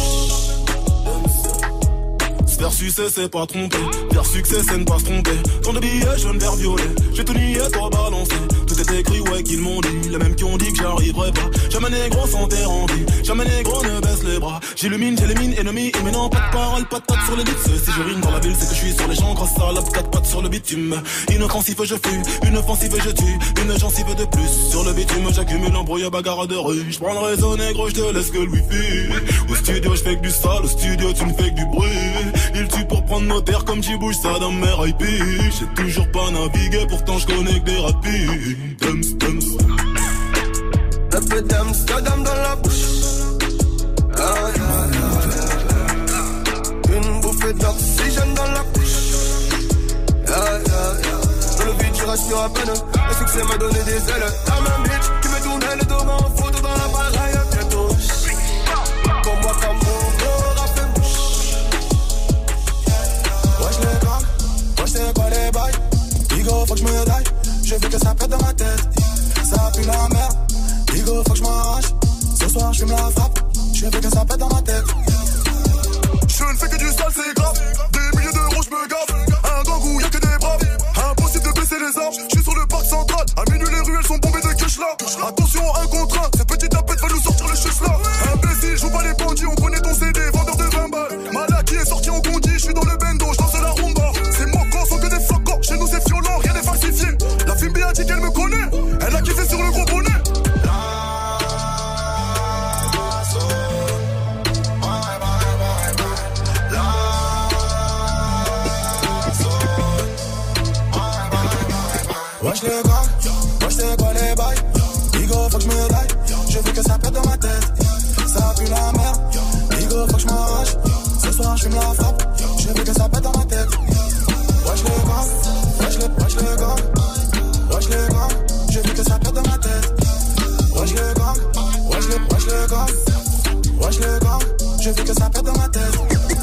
Vers succès, c'est pas tromper. Vers succès, c'est ne pas se tromper. Tant de billets jaune, vert, violet. J'ai tout nié, toi balancé. Tout est écrit, ouais, qu'ils m'ont dit. Les mêmes qui ont dit que j'arriverai pas. Jamais négro sans terre en vie. Jamais négro ne baisse les bras. J'illumine, j'élimine, ennemi. Et maintenant, pas de parole, pas de patte sur les lips. Si je rime dans la ville, c'est que je suis sur les champs. Grâce à la quatre pattes sur le bitume. Inoffensif, je fuis. Une offensive, je tue. Une gencive de plus. Sur le bitume, j'accumule embrouille, bagarre de rue. J'prends le réseau négro, j'te laisse que le wifi. Au studio, j'fais que du sale. Au studio, tu me fais que du bruit. Il tue pour prendre nos terres comme j'y bouge ça dans mes I P. J'ai toujours pas navigué, pourtant j'connais que des rapides. Dums, dums. Un peu d'Amsterdam dans la bouche. Ah, yeah, yeah, yeah. Une bouffée d'oxygène dans la couche. Ah, yeah, yeah. Dans le vide, je rassure à peine. Le succès m'a donné des ailes. La même bitch qui me tournait le dos en photo dans l'appareil. Bientôt, comme moi, comme mon aura fait mouche. Wesh les gars, wesh c'est quoi les bails? Bigo, faut que je me daille. Je veux que ça pète dans ma tête. Ça pue la merde. Bigo, faut que je m'arrache. Ce soir, je fume la frappe. Je veux que ça pète dans ma tête. Je ne fais que du sale, c'est grave. Des milliers d'euros, je me gave. Un gang où y'a que des braves. Impossible de baisser les armes. Je suis sur le parc central. À minuit, les ruelles sont bombées de cash là. Attention, un contre un. Cette petite tapette va nous sortir le chuche là. Imbécile, joue pas les bandits. On connaît ton C D, vendeur de vingt balles. Malaki est sorti en condi. Je suis dans le bendo, je danse la rumba. C'est moquant, sans que des flocons. Chez nous, c'est violent, rien n'est falsifié. La Fimbi a dit qu'elle me connaît. Elle a kiffé sur le gros bonnet. tu me la frappes. Je veux que ça pète dans ma tête. Wesh le gang, wesh le, wesh le gang. Wesh le gang, je veux que ça pète dans ma tête. Wesh le gang, wesh le, wesh le gang. Wesh le gang, je veux que ça pète dans ma tête.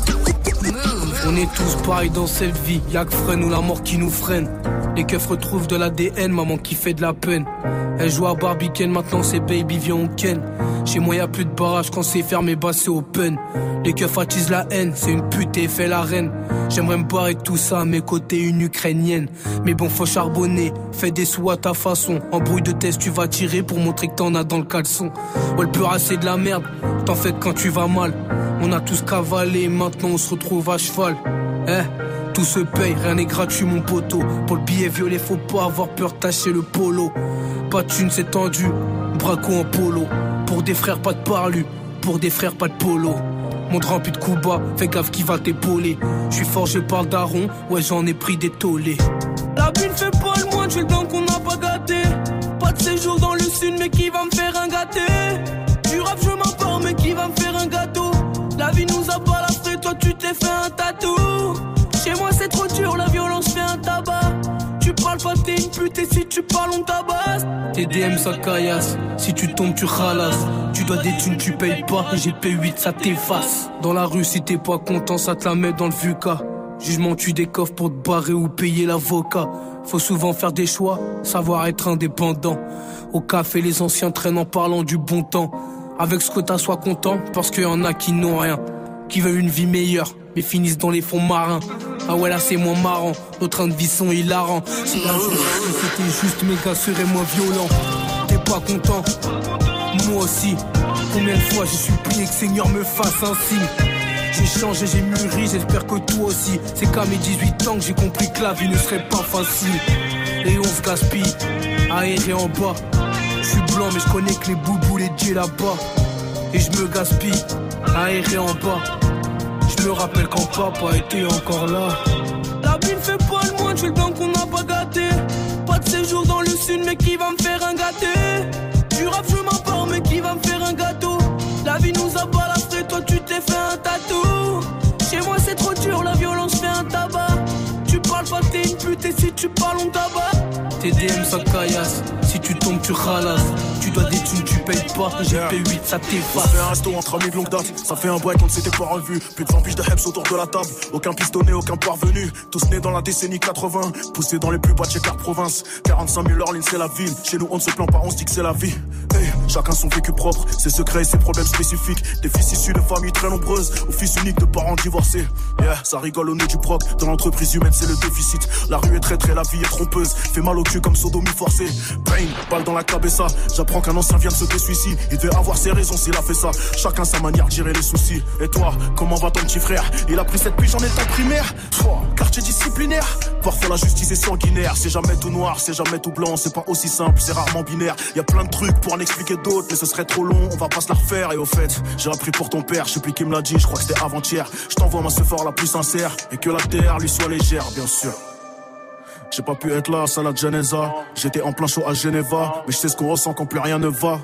On est tous pareils dans cette vie, y'a que freine ou la mort qui nous freine. Les keufs retrouvent de l'A D N, maman qui fait de la peine. Elle joue à Barbie Ken, maintenant c'est baby viens on ken. Chez moi y'a plus de barrage, quand c'est fermé bah c'est open. Les keufs attisent la haine, c'est une pute et fait la reine. J'aimerais me barrer de tout ça, à mes côtés une ukrainienne. Mais bon faut charbonner, fais des sous à ta façon. En bruit de test tu vas tirer pour montrer que t'en as dans le caleçon. Ouais le peur c'est de la merde, t'en fais quand tu vas mal. On a tous cavalé, maintenant on se retrouve à cheval. Eh, tout se paye, rien n'est gratuit mon poteau. Pour le billet violet faut pas avoir peur tâcher le polo. Pas de thune c'est tendu, braco en polo. Pour des frères pas de parlu, pour des frères pas de polo. Mon rempli de coups bas, fais gaffe qui va t'épauler. J'suis forgé par le daron, ouais j'en ai pris des tollés. La vie ne fait pas le moindre, j'ai le temps qu'on n'a pas gâté. Pas de séjour dans le sud mais qui va me faire un gâté. Du rap je m'emporte mais qui va me faire un gâteau. La vie nous a pas la frais, toi tu t'es fait un tatou. Chez moi c'est trop dur, la violence fait un tabac. Tu parles pas t'es une pute et si tu parles on tabasse. T D M ça caillasse, si tu tombes tu ralasses. Tu dois des thunes tu payes pas, et G P huit ça t'efface. Dans la rue si t'es pas content ça te la met dans le V U C A. Jugement tu des coffres pour te barrer ou payer l'avocat. Faut souvent faire des choix, savoir être indépendant. Au café les anciens traînent en parlant du bon temps. Avec ce que t'as sois content, parce qu'il y en a qui n'ont rien. Qui veulent une vie meilleure, mais finissent dans les fonds marins. Ah ouais là c'est moins marrant, nos trains de vie sont hilarants. Si la chose c'était juste mes gars seraient moins violents. T'es pas content, moi aussi. Combien de fois j'ai supplié que Seigneur me fasse un signe. J'ai changé, j'ai mûri, j'espère que toi aussi. C'est qu'à mes dix-huit ans que j'ai compris que la vie ne serait pas facile. Et on se gaspille, aéré en bas. Je suis blanc mais je connais que les boubous les dieux là-bas. Et je me gaspille, aéré en bas. Je me rappelle quand papa était encore là. La vie ne fait pas le moindre, j'ai le temps qu'on n'a pas gâté. Pas de séjour dans le sud mais qui va me faire un gâté. Du rap je m'emporte mais qui va me faire un gâteau. La vie nous a pas la frais, toi tu t'es fait un tatou. Chez moi c'est trop dur, la violence fait un tabac. Tu parles pas t'es une pute et si tu parles on tabac. T D M ça caillasse, si tu tombes tu ralasses. Tu dois des thunes tu payes pas, G P huit ça t'efface. Ça fait un resto entre amis de longue date, ça fait un bail qu'on ne s'était pas revu. Plus de vingt piges de Heps autour de la table, aucun pistonné, aucun parvenu. Tous nés dans la décennie quatre-vingts, poussés dans les plus bas de chez Car Province. quarante-cinq mille Orleans c'est la ville, chez nous on ne se plaint pas, on se dit que c'est la vie. Hey, chacun son vécu propre, ses secrets et ses problèmes spécifiques. Des fils issus de familles très nombreuses, ou fils uniques de parents divorcés. Yeah, ça rigole au nez du proc, dans l'entreprise humaine c'est le déficit. La rue est traîtrée, la vie est trompeuse, fait mal au cul comme sodomie forcée. Brain, balle dans la cabessa, j'apprends qu'un ancien vient de se suicide. Il devait avoir ses raisons s'il a fait ça. Chacun sa manière de gérer les soucis. Et toi, comment va ton petit frère? Il a pris cette pige en étant primaire. Toi, quartier disciplinaire. Parfois la justice est sanguinaire. C'est jamais tout noir, c'est jamais tout blanc. C'est pas aussi simple, c'est rarement binaire. Y a plein de trucs pour en expliquer d'autres, mais ce serait trop long, on va pas se la refaire. Et au fait, j'ai appris pour ton père, je sais plus qui me l'a dit, je crois que c'était avant-hier. Je t'envoie ma sephore la plus sincère, et que la terre lui soit légère, bien sûr. J'ai pas pu être là, Salat Geneza. J'étais en plein show à Geneva, mais je sais ce qu'on ressent quand plus rien ne va.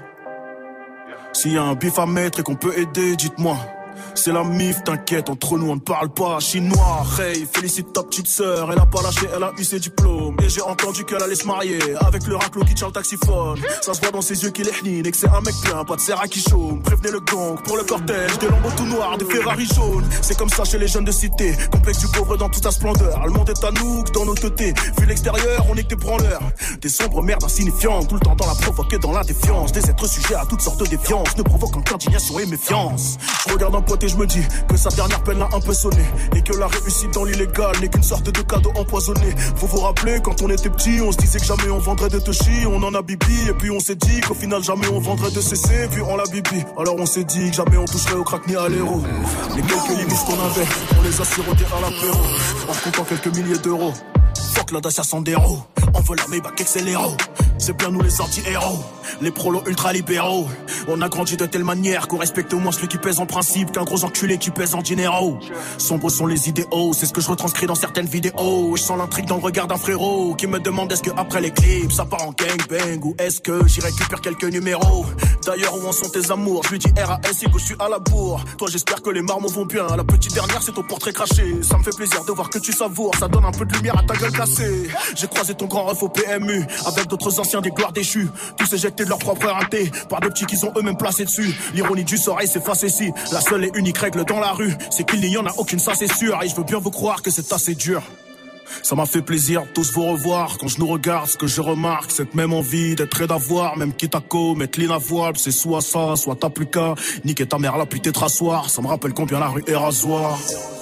S'il y a un bif à mettre et qu'on peut aider, dites-moi. C'est la mif, t'inquiète, entre nous on ne parle pas chinois. Hey, félicite ta petite sœur, elle a pas lâché, elle a eu ses diplômes. Et j'ai entendu qu'elle allait se marier avec le raclo qui tient le taxiphone. Ça se voit dans ses yeux qu'il est hnine et que c'est un mec plein, pas de serra qui chaume. Prévenez le gang pour le cortège, des lambeaux tout noirs, des Ferrari jaunes. C'est comme ça chez les jeunes de cité, complexe du pauvre dans toute sa splendeur. Le monde est à nous, que dans nos teutés. Vu l'extérieur, on est que des branleurs. Des sombres merdes insignifiantes, tout le temps dans la provoque et dans la défiance. Des êtres sujets à toutes sortes de défiance, ne provoquant qu'indignation et méfiance. Je regarde un pote et je me dis que sa dernière peine l'a un peu sonné, et que la réussite dans l'illégal n'est qu'une sorte de cadeau empoisonné. Faut vous rappeler, quand on était petit, on se disait que jamais on vendrait de Toshi. On en a bibi, et puis on s'est dit qu'au final jamais on vendrait de C C, puis on l'a bibi. Alors on s'est dit que jamais on toucherait au crack ni à l'héros. Les quelques limites qu'on avait, on les a sirotés à l'apéro, en comptant quelques milliers d'euros. Fuck la Dacia Sandero, on veut la Maybach Excelero. C'est bien nous les anti-héros, les prolos ultra-libéraux. On a grandi de telle manière qu'on respecte moins celui qui pèse en principe qu'un gros enculé qui pèse en dinero. Sombres sont les idéaux, c'est ce que je retranscris dans certaines vidéos. Je sens l'intrigue dans le regard d'un frérot qui me demande est-ce que après les clips ça part en gangbang ou est-ce que j'y récupère quelques numéros. D'ailleurs, où en sont tes amours? Je lui dis R A S I que je suis à la bourre. Toi, j'espère que les marmots vont bien. La petite dernière, c'est ton portrait craché. Ça me fait plaisir de voir que tu savoures. Ça donne un peu de lumière à ta gueule cassée. J'ai croisé ton grand ref au P M U avec d'autres anciens des gloires déchues. Tous éjectés de leur propre raté par des petits qu'ils ont eux-mêmes placés dessus. L'ironie du sort s'est facétie. La seule et unique règle dans la rue, c'est qu'il n'y en a aucune, ça c'est sûr. Et je veux bien vous croire que c'est assez dur. Ça m'a fait plaisir tous vous revoir. Quand je nous regarde, ce que je remarque, cette même envie d'être et d'avoir. Même quitte à commettre l'inavouable, c'est soit ça, soit t'as plus qu'à niquer ta mère là puis t'être rasseoir. Ça me rappelle combien la rue est rasoir.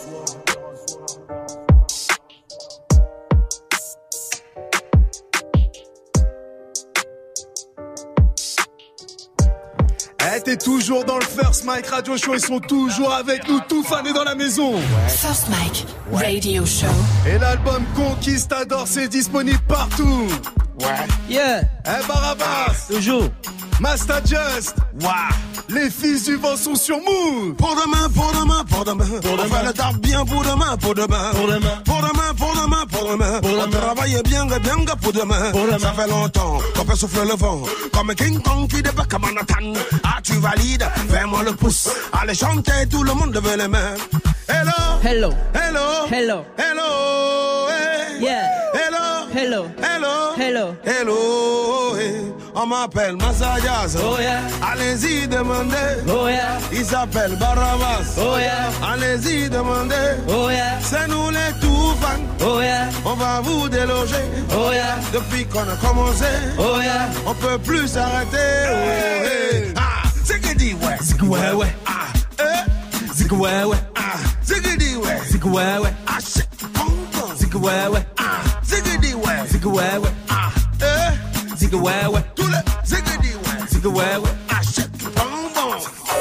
Eh, t'es toujours dans le First Mike Radio Show, ils sont toujours avec nous, tout fanés dans la maison. First Mike Radio Show. Et l'album Conquistador, c'est disponible partout. Ouais. Yeah. Eh, Barabas. Toujours. Master Just. Wow. Les fils du vent sont sur Move. Pour demain, pour demain, pour demain. Pour demain. On fait le taf bien pour demain, pour demain. Pour demain. Pour demain, pour demain, pour demain. Pour on demain. travaille bien, bien pour demain. Pour demain. Ça fait longtemps qu'on peut souffler le vent. Comme King Kong qui débarque à Manhattan. Ah, tu valides, fais-moi le pouce. Allez chanter, tout le monde levez les mains. Hello. Hello. Hello. Hello. Hello. Hey. Yeah. Hello. Hello. Hello. Hello. Hello. Hey. On m'appelle Massayas. Oh yeah. Allez-y, demandez. Oh yeah. Il s'appelle Barabas. Oh yeah. Allez-y, demandez. Oh yeah. C'est nous les tout fans. Oh yeah. On va vous déloger. Oh yeah. Depuis qu'on a commencé. Oh yeah. On peut plus s'arrêter. Oh, hey. Ah, c'est que dit ouais. C'est que ouais ouais. Ah, eh. C'est que ouais ouais. Ah, c'est que dit ouais. C'est que ouais ouais. Ah, c'est bon. C'est que ouais ouais. Ah, c'est que dit ouais. C'est que ouais ouais. Ah, eh. C'est que ouais ouais. Tous les, c'est que dit ouais. C'est que ouais ouais. Ah, c'est bon.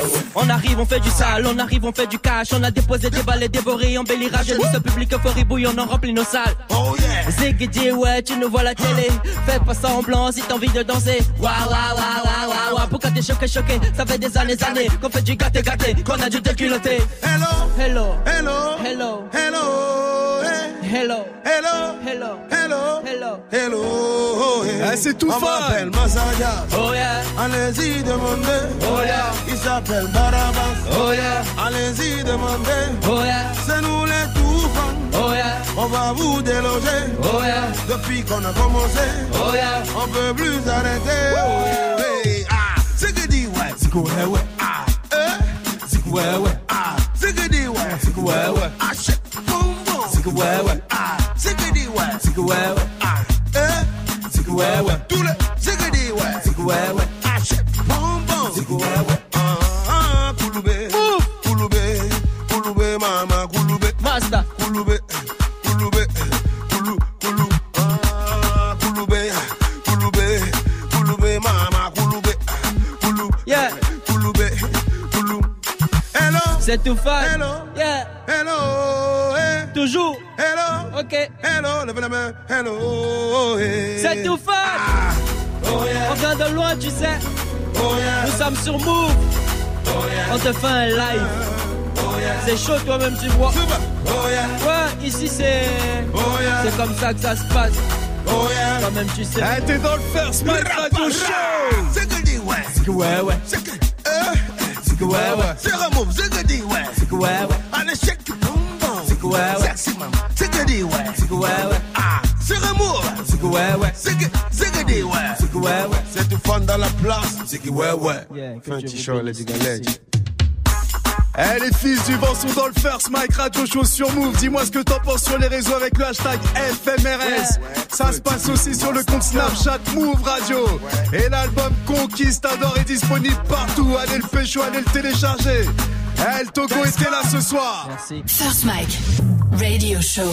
On arrive, on fait du sale, on arrive, on fait du cash. On a déposé des balais dévorés, embelli rage. Nous, ce public euphorie bouille, on en remplit nos salles. Oh yeah. Ziggy, ouais, tu nous vois la télé. Fais pas semblant si t'as envie de danser. Waouh, waouh, waouh, waouh, waouh. Pourquoi t'es choqué, choqué? Ça fait des années, années qu'on fait du gâté, gâté, qu'on a du déculotté. Hello. Hello. Hello. Hello. Hello. Hey. Hello. Hello. Hello. Hello. Hello. Hello. Oh, hey. Ah, c'est tout On fun. m'appelle Massaya. Oh yeah. Allez-y, demandez. Oh yeah. Il s'appelle Barabas. Oh yeah. Allez-y, demandez. Oh yeah. C'est nous les tout fans. Oh yeah. On va vous déloger. Oh yeah. Depuis qu'on a commencé. Oh yeah. On peut plus arrêter. Oh, hey. Ah, c'est que dit ouais. C'est que ouais ouais. Ah, eh. C'est que ouais ouais. Ah, c'est que dit ouais. C'est que ouais ouais. Ah, shit, bonbon. C'est que ouais ouais. Ah, c'est que dit ouais. C'est que ouais ouais. Ah, eh. C'est que ouais ouais. Tous les, c'est que dit ouais. C'est que ouais ouais. Ah, shit, bonbon. C'est que ouais ouais. Ah, ah, Kouloube. Kouloube. Kouloube, mama, Kouloube. Master. Kouloube. Kouloube. Koulou, koulou. Ah, Kouloube. Kouloube. Kouloube, mama, Kouloube. Koulou. Yeah. Kouloube. Koulou. Hello. C'est tout fun. Hello. Yeah. Hello. Hey. Toujours. Hello. Ok. Hello. Levez la main. Hello. Hey. C'est tout fun. Ah. Oh yeah. On vient de loin, tu sais. Oh yeah. Nous sommes sur Move. Oh yeah. On te fait un live. Oh yeah. C'est chaud, toi-même, tu vois. Oh yeah. Ouais, ici c'est. Oh yeah. C'est comme ça que ça se passe. Oh yeah. Toi-même, tu sais. Eh, t'es dans le First Mike Radio Show. C'est que dit ouais. C'est que ouais, ouais. C'est que. Euh. C'est que ouais, ouais. C'est remove. C'est que dit ouais. C'est que ouais, ouais. Allez, shake it, boom, boom. C'est que ouais, ouais. Sexy, maman. C'est que dit ouais. C'est que ouais, ouais. Ah. C'est remove. C'est que ouais, ouais. C'est que. C'est que dit ouais. C'est que ouais, ouais. C'est du fun dans la place. C'est que ouais, ouais. Yeah, Fais un petit show, let's go, let's Eh, les fils du vent sont dans le First Mike Radio Show sur Move. Dis-moi ce que t'en penses sur les réseaux avec le hashtag F M R S. Ouais. Ça se passe aussi sur le compte Snapchat Move Radio. Et l'album Conquistador est disponible partout. Allez le pécho, allez le télécharger. Eh, le Togo était là ce soir. Merci. First Mike Radio Show.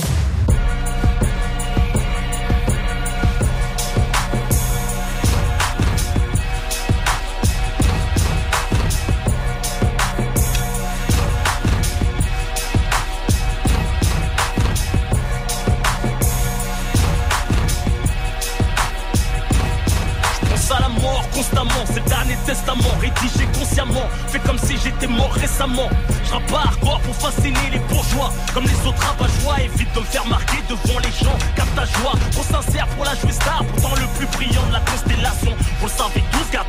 À la mort constamment, c'est le dernier testament rédigé consciemment, fait comme si j'étais mort récemment. Je rappe pas hardcore pour fasciner les bourgeois, comme les autres rabat-joie. Évite de me faire marquer devant les gens, capte ta joie. Trop sincère pour la jouer star, pourtant le plus brillant de la constellation. Vous le savez tous, gardez vos prix.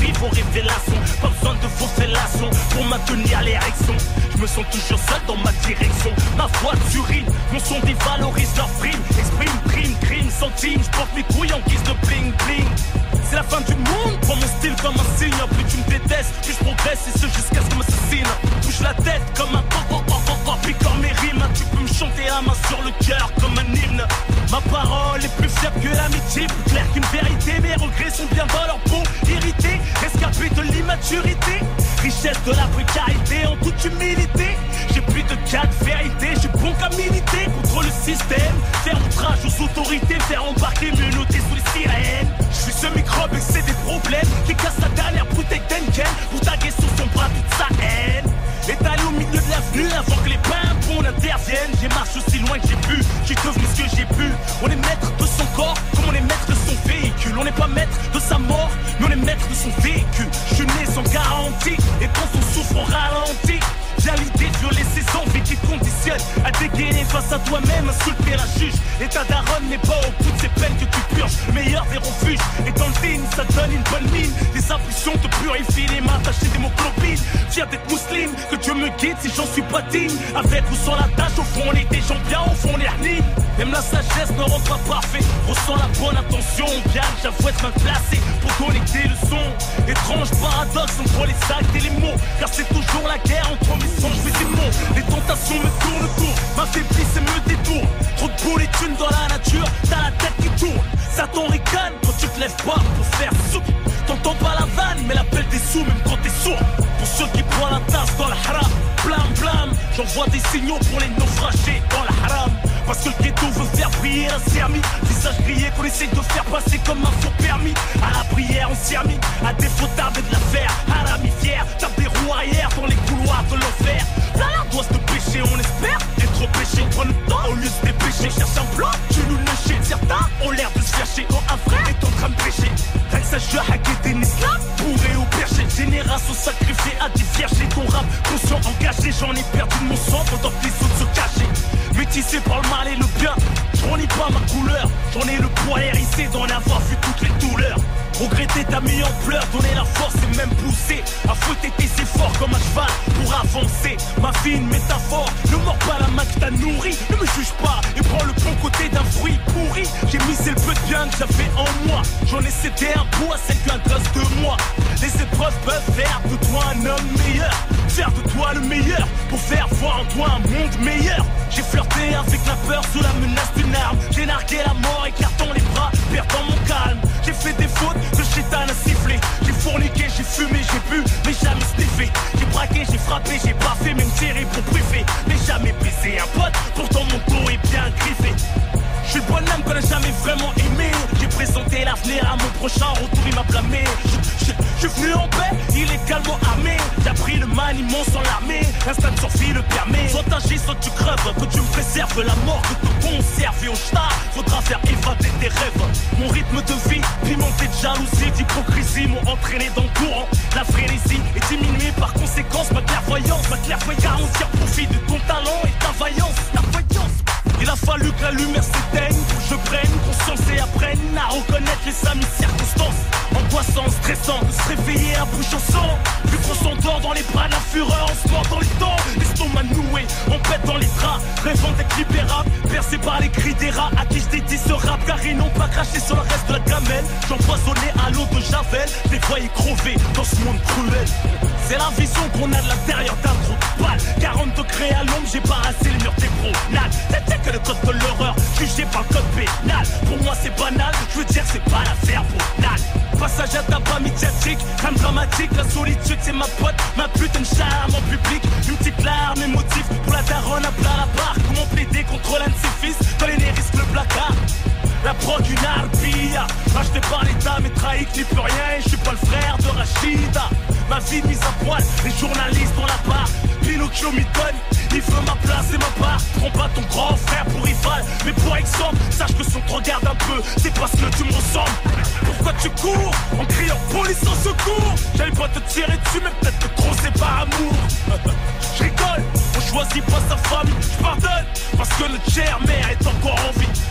compris vos révélations. Pas besoin de vos fellations pour maintenir l'érection. Je me sens toujours seul dans ma direction. Ma voiture rime, mon son dévalorise leur prime. Exprime, prime, crime, centime. Je porte mes couilles en guise de bling bling. C'est la fin du monde, prends mon style comme un signe. Plus tu me détestes, plus je progresse et ce jusqu'à ce qu'on m'assassine. Bouge la tête comme un coq, puis comme mes rimes. Tu peux me chanter la main sur le cœur comme un hymne. Ma parole est plus fiable que l'amitié, plus claire qu'une vérité. Mes regrets sont bien dans leur peau, irrités, rescapés de l'immaturité. Richesse de la précarité en toute humilité. J'ai plus de quatre vérités, j'ai bon qu'à militer contre le système. Faire outrage aux autorités, faire embarquer, me noter sous les sirènes. Je suis ce microbe et c'est des problèmes qui casse la dernière bouteille d'Enken pour taguer sur son bras toute sa haine. Étalé au milieu de l'avenue avant que les pimpons n'interviennent. J'ai marché aussi loin que j'ai pu, j'ai devenu ce que j'ai pu. On est maître de son corps comme on est maître de son véhicule. On n'est pas maître de sa mort, mais on est maître de son véhicule. Je suis né sans garantie, et quand on souffre on ralentit. Viens l'idée de violer ses envies qui te conditionnent à dégainer face à toi-même, insulter la juge. Et ta daronne n'est pas au bout de ces peines que tu purges. Le meilleur des refuges, et dans le digne, ça donne une bonne mine. Les impulsions te purifient les mains, tachées d'hémoglobine. Fier d'être musulman, que Dieu me guide si j'en suis pas digne. Avec ou sans la tâche, au fond on est des gens bien, au fond on est harnis. Même la sagesse ne rend pas parfait. Ressens la bonne attention, bien que j'avoue être mal placé pour connecter le son. Étrange paradoxe entre les actes et les mots, car c'est toujours la guerre entre mes songes et mes mots. Les tentations me tournent autour, m'affaiblissent et me détournent. Trop de boules et thunes dans la nature, t'as la tête qui tourne. Satan ricane quand tu te lèves pas pour faire soupe. T'entends pas la vanne, mais l'appel des sous même quand t'es sourd. Pour ceux qui prennent la tasse dans le haram, blam blam, j'envoie des signaux pour les naufragés dans le haram. Parce que le ghetto veut faire briller un sermi. Visage grillé qu'on essaie de faire passer comme un faux permis. À la prière on s'y a mis, à défaut d'armes et de l'affaire. Haram est fier, tape des roues arrière dans les couloirs de l'enfer. Là là doit se pécher, on espère être péché. Prends le temps au lieu de se dépêcher. Cherche un plan, tu nous lâches. Certains ont l'air de se chercher quand un frère est en train de pécher. Rien que ça je hacker des islam, bourré au perché. Génération sacrifiée à des vierges. Ton rap conscient engagé, j'en ai perdu de mon sang pendant que les autres se cachaient. Métissé par le mal et le bien, j'en ai pas ma couleur. J'en ai le poids hérissé d'en avoir vu toutes les douleurs. Regretter ta mis en pleurs, donner la force et même pousser à fouetter tes efforts comme un cheval pour avancer. Ma vie une métaphore, ne mords pas la main que t'as nourrie. Ne me juge pas et prends le bon côté d'un fruit pourri. J'ai misé le peu de bien que j'avais en moi. J'en ai cédé un bout à celle qu'un gosse de moi. Les épreuves peuvent faire de toi un homme meilleur, faire de toi le meilleur pour faire voir en toi un monde meilleur. J'ai flirté avec la peur sous la menace d'une arme. J'ai nargué la mort écartant les bras, perdant mon calme. J'ai fait des fautes que Chétan a sifflé. J'ai fourniqué, j'ai fumé, j'ai bu, mais jamais sniffé. J'ai braqué, j'ai frappé, j'ai pas fait, même tiré pour priver. Mais jamais baisé un pote, pourtant mon dos est bien griffé. Je suis le bonhomme qu'on a jamais vraiment aimé. J'ai présenté l'avenir à mon prochain, retour il m'a blâmé. Je suis venu en paix, illégalement armé. J'ai appris le maniement sans l'armée, l'instinct de survie le permet. Soit t'agis, soit tu crèves, que tu me préserves la mort, que te conserve. Et au star, faudra faire évader tes rêves. Mon rythme de vie, pimenté de jalousie, d'hypocrisie, m'ont entraîné dans le courant. La frénésie est diminuée par conséquence, ma clairvoyance, ma clairvoyance. Car on tire profit de ton talent et ta vaillance, ta vaillance. Il a fallu que la lumière s'éteigne pour que je prenne conscience et apprenne à reconnaître les amis circonstances. Angoissant, stressant, de se réveiller à bouche en sang. Plus qu'on s'endort dans les bras de la fureur, on se mord dans les temps. L'estomac noué, on pète dans les draps, rêvant d'être libérable, percé par les cris des rats à qui je dédie ce rap. Car ils n'ont pas craché sur le reste de la gamelle. J'empoisonnais à l'eau de Javel, les voyais crever dans ce monde cruel. C'est la vision qu'on a de l'intérieur d'un trou de balle. quarante degrés à l'ombre, j'ai barrassé le mur des promenades. C'est que le code de l'horreur, jugé par le code pénal. Pour moi c'est banal, je veux dire c'est pas l'affaire banale. Passage à tabac médiatique, trame dramatique. La solitude c'est ma pote, ma putain de charme en public. Une petite larme émotive pour la daronne à plat la barre. Comment plaider contre l'un de ses fils quand les risque le placard. La prod une arpilla, racheté par l'état mais trahi qui n'y peut rien. Et je suis pas le frère de Rachida. Ma vie mise à poil, les journalistes ont la barre. Pinocchio m'y donne, il veut ma place et ma part. Prends pas ton grand frère pour rival, mais pour exemple, sache que si on te regarde un peu, c'est parce que tu me ressembles. Pourquoi tu cours en criant police en secours? J'allais pas te tirer dessus, mais peut-être te creuser par amour. Je rigole, on choisit pas sa famille, je pardonne, parce que notre chère mère est encore en vie.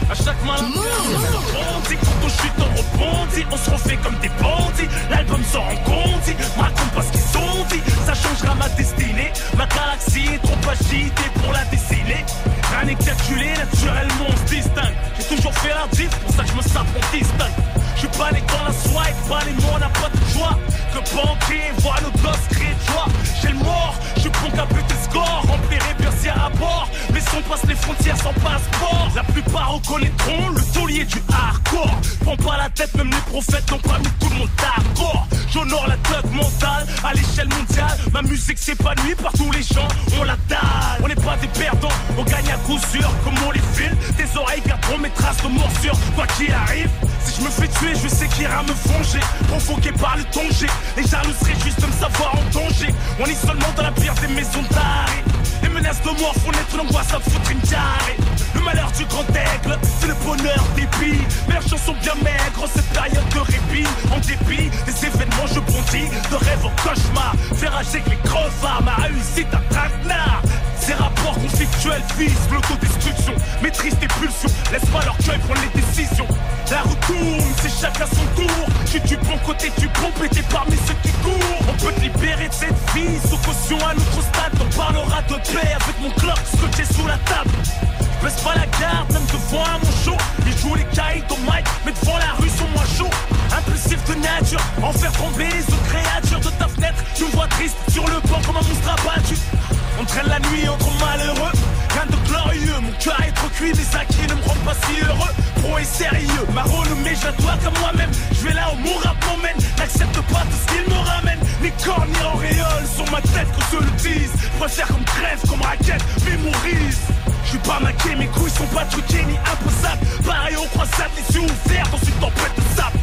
À chaque malin, rebondit. Quand on chute, on rebondit. On se refait comme des bandits. L'album sort en condi. Raconte pas ce qu'ils ont dit. Ça changera ma destinée. Ma galaxie est trop agitée pour la dessiner. Rien n'est calculé, naturellement on se distingue. J'ai toujours fait la diff, pour ça que je me sape, on distingue. Je suis pas né dans la soie, et pas les mots, on n'a pas de joie. Que banquier, voit nos gosses créer de joie. J'ai le mort, je suis bon qu'à buter score. Remplir et bercière à bord. Mais si on passe les frontières sans passeport, la plupart reconnaîtront le taulier du hardcore. Prends pas la tête, même les prophètes n'ont pas mis tout le monde d'accord. J'honore la thug mentale à l'échelle mondiale. Ma musique s'épanouit par tous les gens, on la dalle. On n'est pas des perdants, on gagne à coup sûr. Comme on les file, tes oreilles garderont mes traces de morsure. Quoi qu'il arrive, si je me fais tuer, je sais qu'il ira me venger. Provoqué par le danger, les jaloux seraient juste de me savoir en danger. On est seulement dans la pire des maisons d'arrêt. Les menaces de mort font naître l'angoisse à foutre une diarrhée. Le malheur du grand aigle, c'est le bonheur des billes. Mes chansons bien maigres, cette période de répit. En dépit des événements, je bondis de rêve en cauchemar. Faire agir que les crevards, ma réussite un traquenard. Ces rapports conflictuels visent l'autodestruction. Maîtrise tes pulsions, laisse pas leur cœur prendre les décisions. La route tourne, c'est chacun son tour. Je suis du bon côté du groupe et t'es parmi ceux qui courent. On peut te libérer de cette vie, sous caution à notre stade. On parlera de paix avec mon clock scotché sous la table. Je baisse pas la garde, même devant un mon show. Ils jouent les caïds au mic, mais devant la rue sont moins chauds. Impulsif de nature, en faire tomber les autres créatures de ta fenêtre. Tu me vois triste sur le banc comme un monstre abattu. On traîne la nuit entre malheureux. Rien de glorieux, mon cœur est trop cuit. Les acquis ne me rendent pas si heureux. Pro et sérieux, ma renommée je la dois comme moi-même. Je vais là où mon rap m'emmène. N'accepte pas tout ce qu'il me ramène. Ni corps ni auréole sur ma tête qu'on se le dise. Préfère qu'on me crève comme raquette, mémorise. Je suis pas maqué, mes couilles sont pas truquées ni imposables. Pareil au croisade, les yeux ouverts dans une tempête de sable.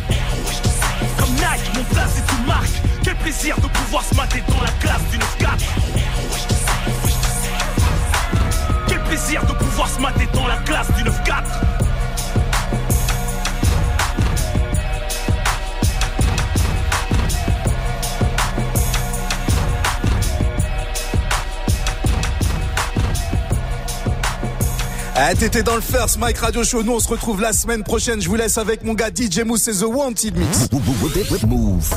Comme Nike, mon place est une marque. Quel plaisir de pouvoir se mater dans la classe du neuf quatre. Quel plaisir de pouvoir se mater dans la classe du neuf quatre. Ah, t'étais dans le First Mike Radio Show. Nous, on se retrouve la semaine prochaine. Je vous laisse avec mon gars D J Mousse et The Wanted Mix. Move.